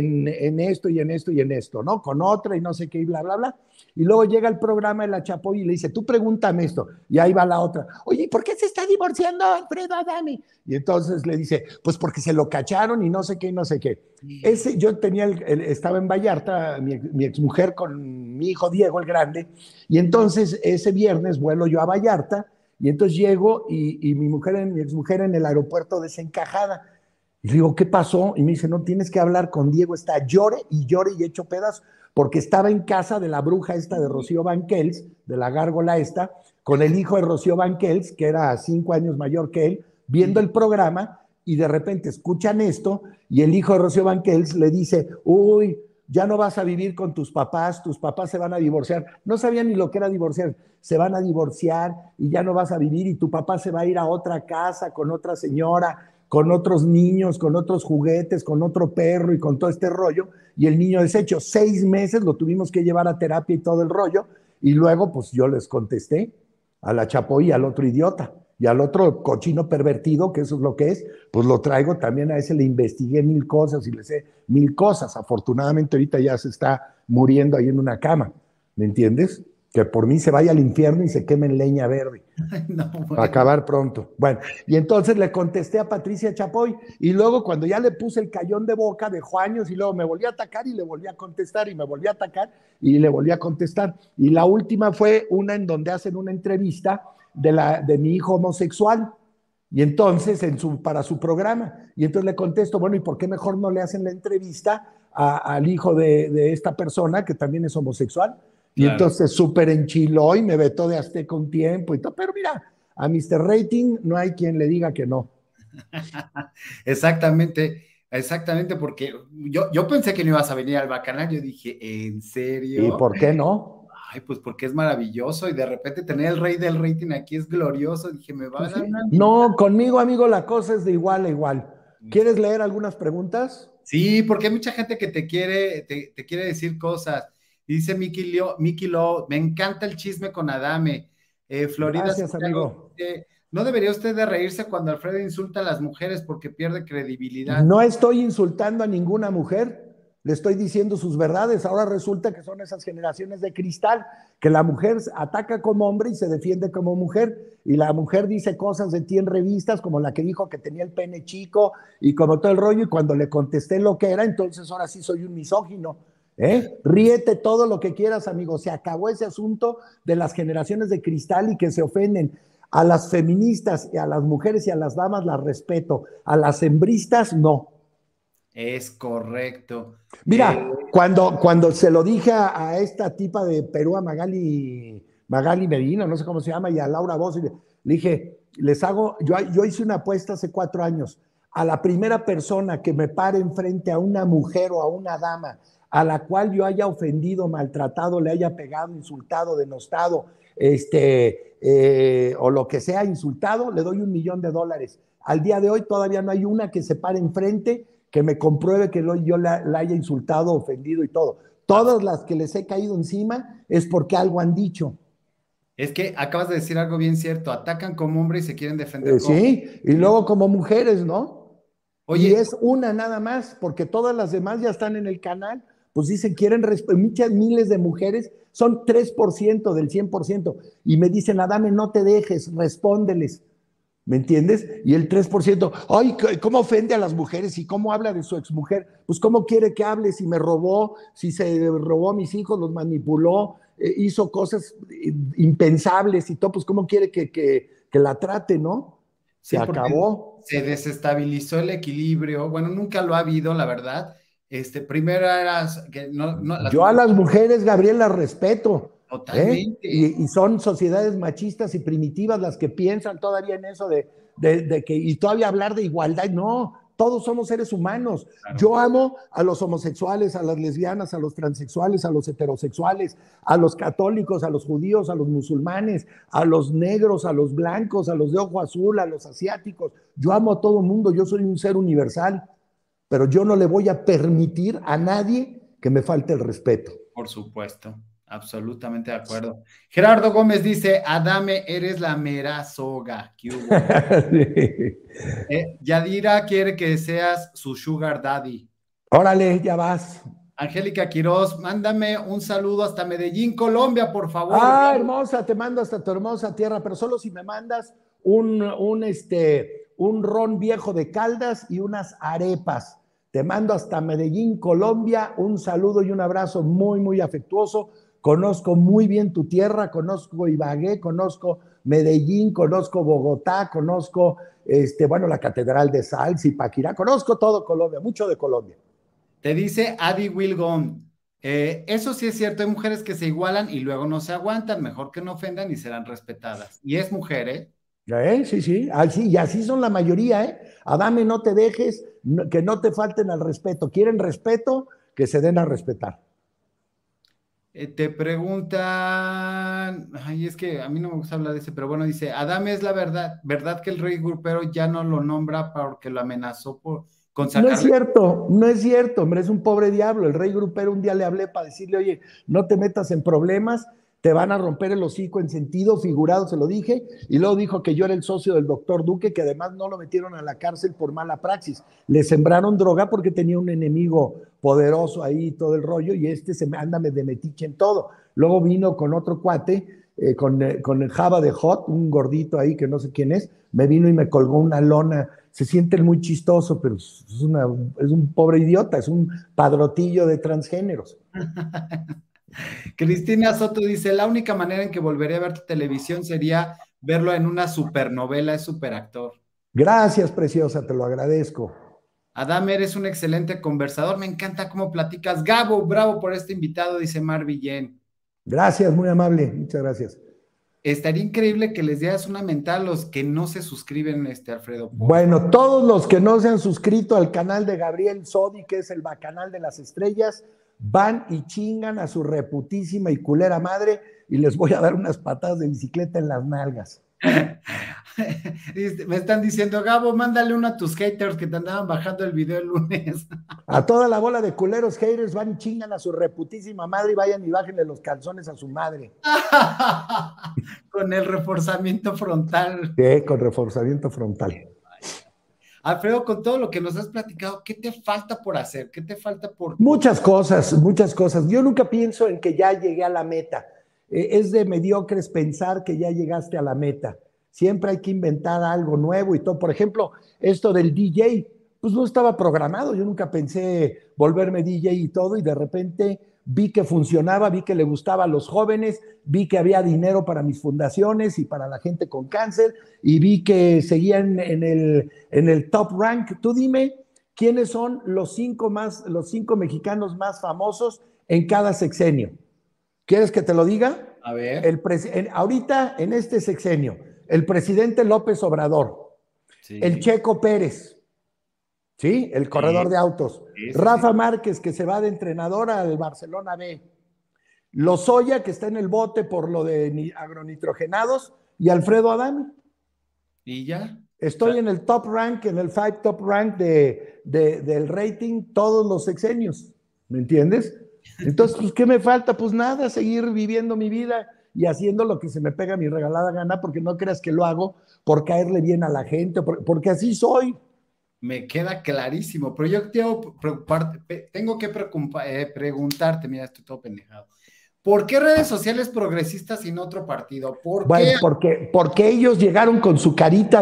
en esto y en esto y en esto, ¿no? Con otra y no sé qué y bla, bla, bla. Y luego llega el programa de la Chapoy y le dice, tú pregúntame esto. Y ahí va la otra. Oye, ¿por qué se está divorciando Alfredo Adame? Y entonces le dice, pues porque se lo cacharon y no sé qué y no sé qué. Yo tenía, estaba en Vallarta, mi exmujer con mi hijo Diego, el grande, y entonces ese viernes vuelo yo a Vallarta, y entonces llego y mi exmujer en el aeropuerto desencajada. Y le digo, ¿qué pasó? Y me dice, no, tienes que hablar con Diego, está llore y hecho pedazos, porque estaba en casa de la bruja esta de Rocío Banquels, de la gárgola esta, con el hijo de Rocío Banquels, que era 5 años mayor que él, viendo el programa, y de repente escuchan esto, y el hijo de Rocío Banquels le dice, uy, ya no vas a vivir con tus papás se van a divorciar. No sabían ni lo que era divorciar, se van a divorciar y ya no vas a vivir y tu papá se va a ir a otra casa con otra señora, con otros niños, con otros juguetes, con otro perro y con todo este rollo, y el niño deshecho. 6 meses lo tuvimos que llevar a terapia y todo el rollo, y luego pues yo les contesté a la Chapoy y al otro idiota, y al otro cochino pervertido, que eso es lo que es, pues lo traigo también, a ese le investigué 1000 cosas y le sé 1000 cosas. Afortunadamente ahorita ya se está muriendo ahí en una cama, ¿me entiendes? Que por mí se vaya al infierno y se queme en leña verde. No, Para acabar pronto. Bueno, y entonces le contesté a Patricia Chapoy, y luego cuando ya le puse el cayón de boca, dejó años, y luego me volví a atacar y le volví a contestar, y me volví a atacar y le volví a contestar. Y la última fue una en donde hacen una entrevista de mi hijo homosexual, y entonces para su programa, y entonces le contesto, bueno, ¿y por qué mejor no le hacen la entrevista al hijo de esta persona que también es homosexual? Y claro. entonces súper enchiló y me vetó de Azteca un tiempo y todo, pero mira, a Mr. Rating no hay quien le diga que no. Exactamente, exactamente, porque yo pensé que no ibas a venir al Bacanal, yo dije, ¿en ¿Y serio? por qué no? Ay, pues porque es maravilloso y de repente tener el rey del rating aquí es glorioso, dije, me va a Pues dar sí. una amiguita. No, conmigo, amigo, la cosa es de igual a igual. ¿Quieres leer algunas preguntas? Sí, porque hay mucha gente que te quiere decir cosas. Dice Miki Lo, me encanta el chisme con Adame. Florida Gracias, Santiago amigo. dice, no debería usted de reírse cuando Alfredo insulta a las mujeres porque pierde credibilidad. No estoy insultando a ninguna mujer, le estoy diciendo sus verdades. Ahora resulta que son esas generaciones de cristal, que la mujer ataca como hombre y se defiende como mujer, y la mujer dice cosas de ti en revistas, como la que dijo que tenía el pene chico y como todo el rollo, y cuando le contesté lo que era, entonces ahora sí soy un misógino. Ríete todo lo que quieras, amigo. Se acabó ese asunto de las generaciones de cristal y que se ofenden. A las feministas y a las mujeres y a las damas las respeto, a las hembristas no. Es correcto. Mira, cuando se lo dije a esta tipa de Perú, a Magali Medina, no sé cómo se llama, y a Laura Bozo, le dije, yo hice una apuesta hace 4 años, a la primera persona que me pare enfrente a una mujer o a una dama a la cual yo haya ofendido, maltratado, le haya pegado, insultado, denostado, o lo que sea, insultado, le doy $1,000,000. Al día de hoy todavía no hay una que se pare enfrente que me compruebe que yo la haya insultado, ofendido y todo. Todas las que les he caído encima es porque algo han dicho. Es que acabas de decir algo bien cierto, atacan como hombre y se quieren defender como Sí, y mujer. luego como mujeres, ¿no? Y Oye, es una nada más, porque todas las demás ya están en el canal, pues dicen, muchas miles de mujeres, son 3% del 100%, y me dicen, Adame, no te dejes, respóndeles. ¿Me entiendes? Y el 3%, ay, ¿cómo ofende a las mujeres y cómo habla de su exmujer? Pues ¿cómo quiere que hable si me robó, si se robó a mis hijos, los manipuló, hizo cosas impensables y todo? Pues ¿cómo quiere que la trate, no? Se sí, porque acabó. se desestabilizó el equilibrio. Bueno, nunca lo ha habido, la verdad. Primero era que las Yo a mujeres las mujeres, Gabriel, las respeto, totalmente. y son sociedades machistas y primitivas las que piensan todavía en eso de que, y todavía hablar de igualdad, no, todos somos seres humanos. Claro. Yo amo a los homosexuales, a las lesbianas, a los transexuales, a los heterosexuales, a los católicos, a los judíos, a los musulmanes, a los negros, a los blancos, a los de ojo azul, a los asiáticos. Yo amo a todo mundo, yo soy un ser universal, pero yo no le voy a permitir a nadie que me falte el respeto. Por supuesto, absolutamente de acuerdo. Gerardo Gómez dice, Adame, eres la mera soga. ¿Qué hubo? Sí. Yadira quiere que seas su sugar daddy. Órale, ya vas. Angélica Quiroz, mándame un saludo hasta Medellín, Colombia, por favor. Ah, hermosa, te mando hasta tu hermosa tierra, pero solo si me mandas un ron viejo de Caldas y unas arepas. Te mando hasta Medellín, Colombia, un saludo y un abrazo muy, muy afectuoso. Conozco muy bien tu tierra, conozco Ibagué, conozco Medellín, conozco Bogotá, conozco, la Catedral de Sal, Zipaquirá, conozco todo Colombia, mucho de Colombia. Te dice Adi Wilgon, eso sí es cierto, hay mujeres que se igualan y luego no se aguantan, mejor que no ofendan y serán respetadas. Y es mujer, ¿eh? Sí, sí, así, y así son la mayoría, ¿eh? Adame, no te dejes, que no te falten al respeto. ¿Quieren respeto? Que se den a respetar. Te preguntan, ay, es que a mí no me gusta hablar de ese, pero bueno, dice, Adame es la verdad que el rey grupero ya no lo nombra porque lo amenazó con No es sacarle. cierto, no es cierto, hombre, es un pobre diablo. El rey grupero un día le hablé para decirle, oye, no te metas en problemas, te van a romper el hocico en sentido figurado, se lo dije, y luego dijo que yo era el socio del doctor Duque, que además no lo metieron a la cárcel por mala praxis. Le sembraron droga porque tenía un enemigo poderoso ahí, todo el rollo, y se me anda de metiche en todo. Luego vino con otro cuate, con el Java de Hot, un gordito ahí que no sé quién es, me vino y me colgó una lona. Se siente muy chistoso, pero es un pobre idiota, es un padrotillo de transgéneros. Cristina Soto dice, la única manera en que volveré a ver tu televisión sería verlo en una supernovela, es superactor. Gracias, preciosa, te lo agradezco. Adam, eres un excelente conversador, me encanta cómo platicas. Gabo, bravo por este invitado, dice Mar Villén. Gracias, muy amable, muchas gracias. Estaría increíble que les dieras una mental a los que no se suscriben, Alfredo. Bueno, todos los que no se han suscrito al canal de Gabriel Sodi, que es el Bacanal de las Estrellas, van y chingan a su reputísima y culera madre y les voy a dar unas patadas de bicicleta en las nalgas. Me están diciendo, Gabo, mándale uno a tus haters que te andaban bajando el video el lunes. A toda la bola de culeros haters van y chingan a su reputísima madre y vayan y bájenle los calzones a su madre. Con el reforzamiento frontal. Sí, con reforzamiento frontal. Alfredo, con todo lo que nos has platicado, ¿qué te falta por hacer? ¿Qué te falta por...? Muchas cosas, muchas cosas. Yo nunca pienso en que ya llegué a la meta. Es de mediocres pensar que ya llegaste a la meta. Siempre hay que inventar algo nuevo y todo. Por ejemplo, esto del DJ, pues no estaba programado. Yo nunca pensé volverme DJ y todo, y de repente vi que funcionaba, vi que le gustaba a los jóvenes, vi que había dinero para mis fundaciones y para la gente con cáncer, y vi que seguían en el top rank. Tú dime, ¿quiénes son los cinco mexicanos más famosos en cada sexenio? ¿Quieres que te lo diga? A ver. Ahorita, en este sexenio, el presidente López Obrador, sí. El Checo Pérez, ¿sí? El corredor de autos, Rafa Márquez, que se va de entrenador al Barcelona B, Lozoya, que está en el bote por lo de agronitrogenados, y Alfredo Adame. ¿Y ya? Estoy en el top rank, en el 5 top rank del rating todos los sexenios, ¿me entiendes? Entonces, pues, ¿qué me falta? Pues nada, seguir viviendo mi vida y haciendo lo que se me pega mi regalada gana, porque no creas que lo hago por caerle bien a la gente, porque así soy. Me queda clarísimo, pero yo tengo que preguntarte, mira, estoy todo pendejado. ¿Por qué redes sociales progresistas y no otro partido? ¿Por qué? Porque ellos llegaron con su carita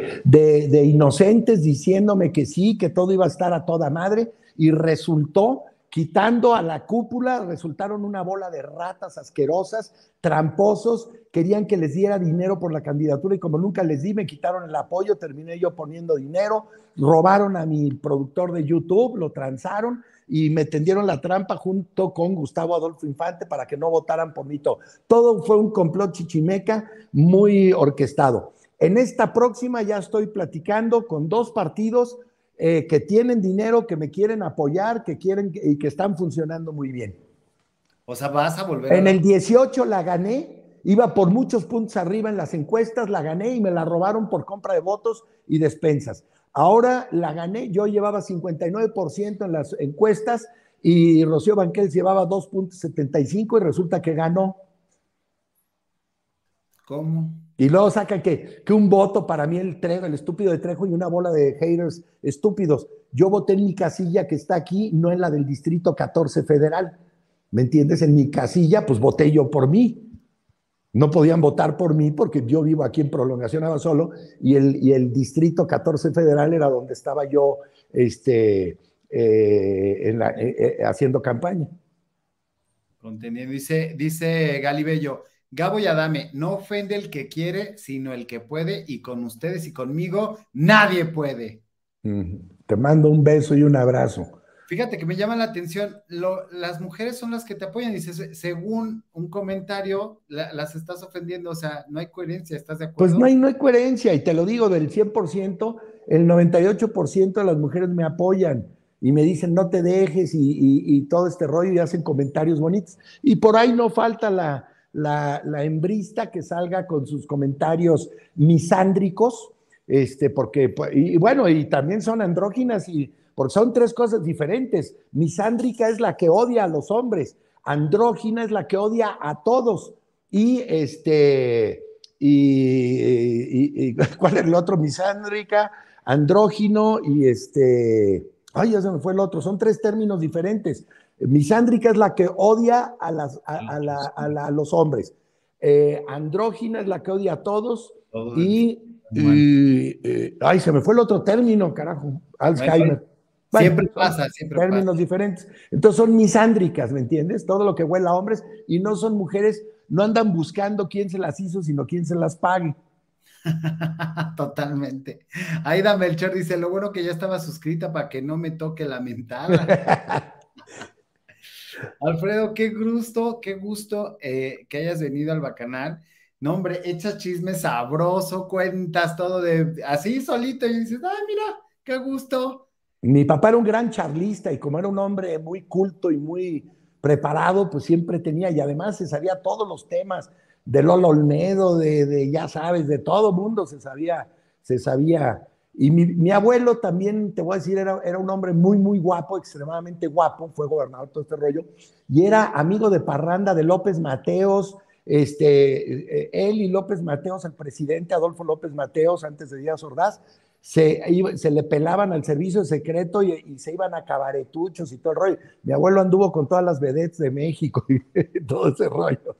de inocentes diciéndome que sí, que todo iba a estar a toda madre, y resultó, quitando a la cúpula, resultaron una bola de ratas asquerosas, tramposos, querían que les diera dinero por la candidatura y como nunca les di, me quitaron el apoyo, terminé yo poniendo dinero, robaron a mi productor de YouTube, lo transaron y me tendieron la trampa junto con Gustavo Adolfo Infante para que no votaran por mí. Todo fue un complot chichimeca muy orquestado. En esta próxima ya estoy platicando con 2 partidos que tienen dinero, que me quieren apoyar, que quieren y que están funcionando muy bien. O sea, vas a volver En el 18 la gané, iba por muchos puntos arriba en las encuestas, la gané y me la robaron por compra de votos y despensas. Ahora la gané, yo llevaba 59% en las encuestas y Rocío Banquels llevaba 2.75 y resulta que ganó. ¿Cómo? Y luego sacan que un voto para mí el estúpido de Trejo y una bola de haters estúpidos. Yo voté en mi casilla que está aquí, no en la del Distrito 14 Federal. ¿Me entiendes? En mi casilla, pues voté yo por mí. No podían votar por mí porque yo vivo aquí en Prolongación Abasolo y el Distrito 14 Federal era donde estaba yo haciendo campaña. Contenido. Dice Gali Bello, Gabo y Adame, no ofende el que quiere, sino el que puede, y con ustedes y conmigo nadie puede. Te mando un beso y un abrazo. Fíjate que me llama la atención, las mujeres son las que te apoyan, dices, según un comentario, las estás ofendiendo, o sea, no hay coherencia, ¿estás de acuerdo? Pues no hay coherencia, y te lo digo, del 100%, el 98% de las mujeres me apoyan y me dicen no te dejes y todo este rollo y hacen comentarios bonitos. Y por ahí no falta la hembrista que salga con sus comentarios misándricos, porque, y bueno, y también son andróginas, porque son tres cosas diferentes. Misándrica es la que odia a los hombres, andrógina es la que odia a todos, y ¿cuál es el otro? Misándrica, andrógino y ay, ya se me fue el otro, son tres términos diferentes. Misándrica es la que odia a los hombres. Andrógina es la que odia a todos. Ay, se me fue el otro término, carajo, Alzheimer. Siempre pasa, siempre pasa. Términos diferentes. Entonces son misándricas, ¿me entiendes? Todo lo que huele a hombres y no son mujeres, no andan buscando quién se las hizo, sino quién se las pague. Totalmente. Aida Melchor dice, lo bueno que ya estaba suscrita para que no me toque la mentada. Alfredo, qué gusto que hayas venido al Bacanal. No, hombre, echas chisme sabroso, cuentas todo así solito y dices, ay, mira, qué gusto. Mi papá era un gran charlista y como era un hombre muy culto y muy preparado, pues siempre tenía, y además se sabía todos los temas de Lolo Olmedo, ya sabes, de todo mundo se sabía. Y mi abuelo también, te voy a decir, era un hombre muy, muy guapo, extremadamente guapo, fue gobernador todo este rollo, y era amigo de parranda de López Mateos, él y López Mateos, el presidente Adolfo López Mateos, antes de Díaz Ordaz, se le pelaban al servicio secreto y se iban a cabaretuchos y todo el rollo. Mi abuelo anduvo con todas las vedettes de México y todo ese rollo.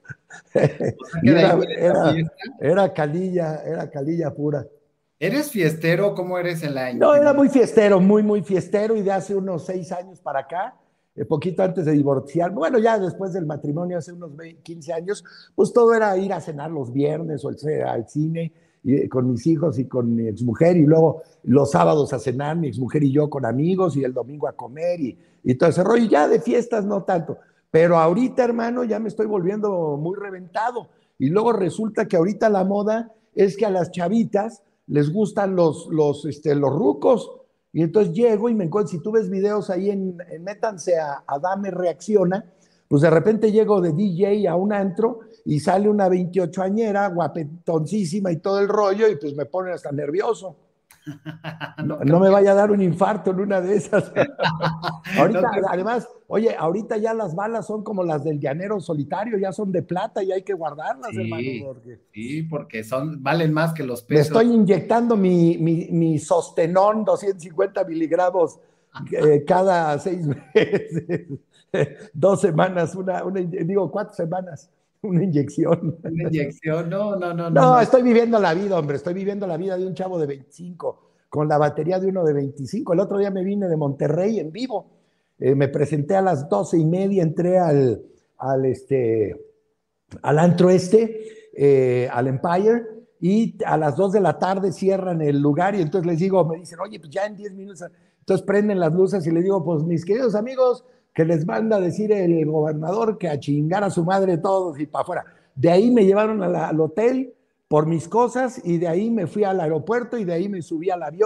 Era calilla pura. ¿Eres fiestero? ¿Cómo eres en la No, era muy fiestero, muy, muy fiestero, y de hace unos 6 años para acá, poquito antes de divorciar, bueno, ya después del matrimonio, hace unos 15 años, pues todo era ir a cenar los viernes o al cine, con mis hijos y con mi exmujer, y luego los sábados a cenar, mi exmujer y yo con amigos, y el domingo a comer, y todo ese rollo. Y ya de fiestas no tanto, pero ahorita, hermano, ya me estoy volviendo muy reventado, y luego resulta que ahorita la moda es que a las chavitas les gustan los rucos, y entonces llego y me encuentro, si tú ves videos ahí métanse a Adame Reacciona, pues de repente llego de DJ a un antro y sale una 28añera, guapetoncísima y todo el rollo, y pues me pone hasta nervioso. No me vaya a dar un infarto en una de esas. Ahorita, además, oye, ahorita ya las balas son como las del llanero solitario, ya son de plata y hay que guardarlas, sí, hermano. Sí, porque valen más que los pesos. Me estoy inyectando mi Sostenón 250 miligramos cada 6 meses. 2 semanas, 4 semanas, una inyección. Una inyección, no. No, estoy viviendo la vida, hombre, estoy viviendo la vida de un chavo de 25, con la batería de uno de 25. El otro día me vine de Monterrey en vivo, me presenté a las 12:30, entré al antro al Empire, y a las 2 de la tarde cierran el lugar, y entonces les digo, me dicen, oye, pues ya en 10 minutos, entonces prenden las luces y les digo, pues mis queridos amigos, que les manda a decir el gobernador que a chingar a su madre todos y para afuera. De ahí me llevaron al hotel por mis cosas, y de ahí me fui al aeropuerto, y de ahí me subí al avión,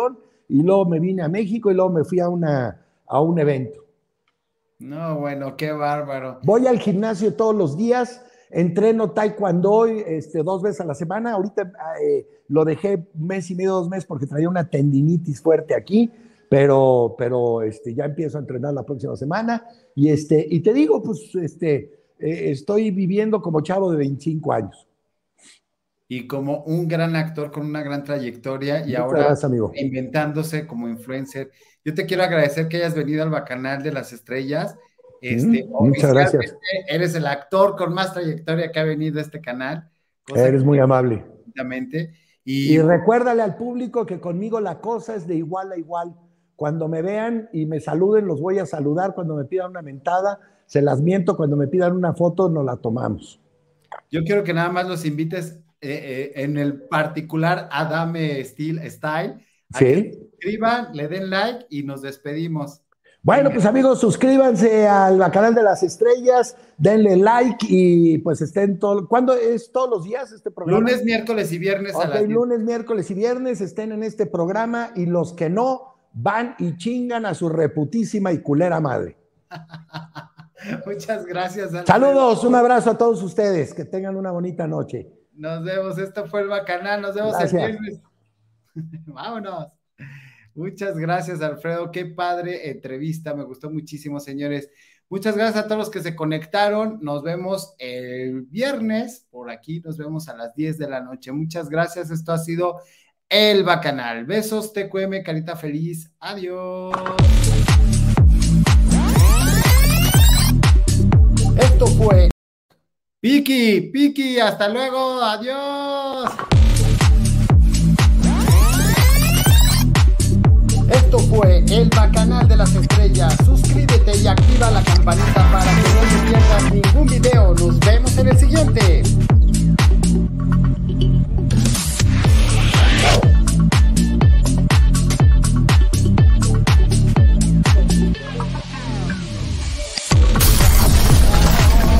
y luego me vine a México y luego me fui a un evento. No, bueno, qué bárbaro. Voy al gimnasio todos los días, entreno taekwondo 2 veces a la semana. Ahorita lo dejé 1 mes y medio, 2 meses porque traía una tendinitis fuerte aquí, pero ya empiezo a entrenar la próxima semana. Y te digo, pues estoy viviendo como chavo de 25 años. Y como un gran actor con una gran trayectoria y Muchas ahora gracias, amigo. inventándose como influencer. Yo te quiero agradecer que hayas venido al Bacanal de las Estrellas. Muchas gracias. Eres el actor con más trayectoria que ha venido a este canal. Eres muy amable. Y recuérdale al público que conmigo la cosa es de igual a igual. Cuando me vean y me saluden, los voy a saludar. Cuando me pidan una mentada, se las miento. Cuando me pidan una foto, nos la tomamos. Yo quiero que nada más los invites en el particular Adame Style, a que se suscriban, le den like y nos despedimos. Bueno, pues amigos, suscríbanse al canal de las estrellas, denle like y pues estén todos. ¿Cuándo es? ¿Todos los días este programa? Lunes, miércoles y viernes a las 10. Lunes, miércoles y viernes estén en este programa y los que no van y chingan a su reputísima y culera madre. Muchas gracias. Alfredo. Saludos, un abrazo a todos ustedes, que tengan una bonita noche. Nos vemos, esto fue el Bacanal, nos vemos el viernes. Vámonos. Muchas gracias, Alfredo, qué padre entrevista, me gustó muchísimo, señores. Muchas gracias a todos los que se conectaron, nos vemos el viernes, por aquí nos vemos a las 10 de la noche. Muchas gracias, esto ha sido el Bacanal. Besos, TQM, carita feliz, adiós. Esto fue Piki, hasta luego, adiós. Esto fue el Bacanal de las Estrellas. Suscríbete y activa la campanita para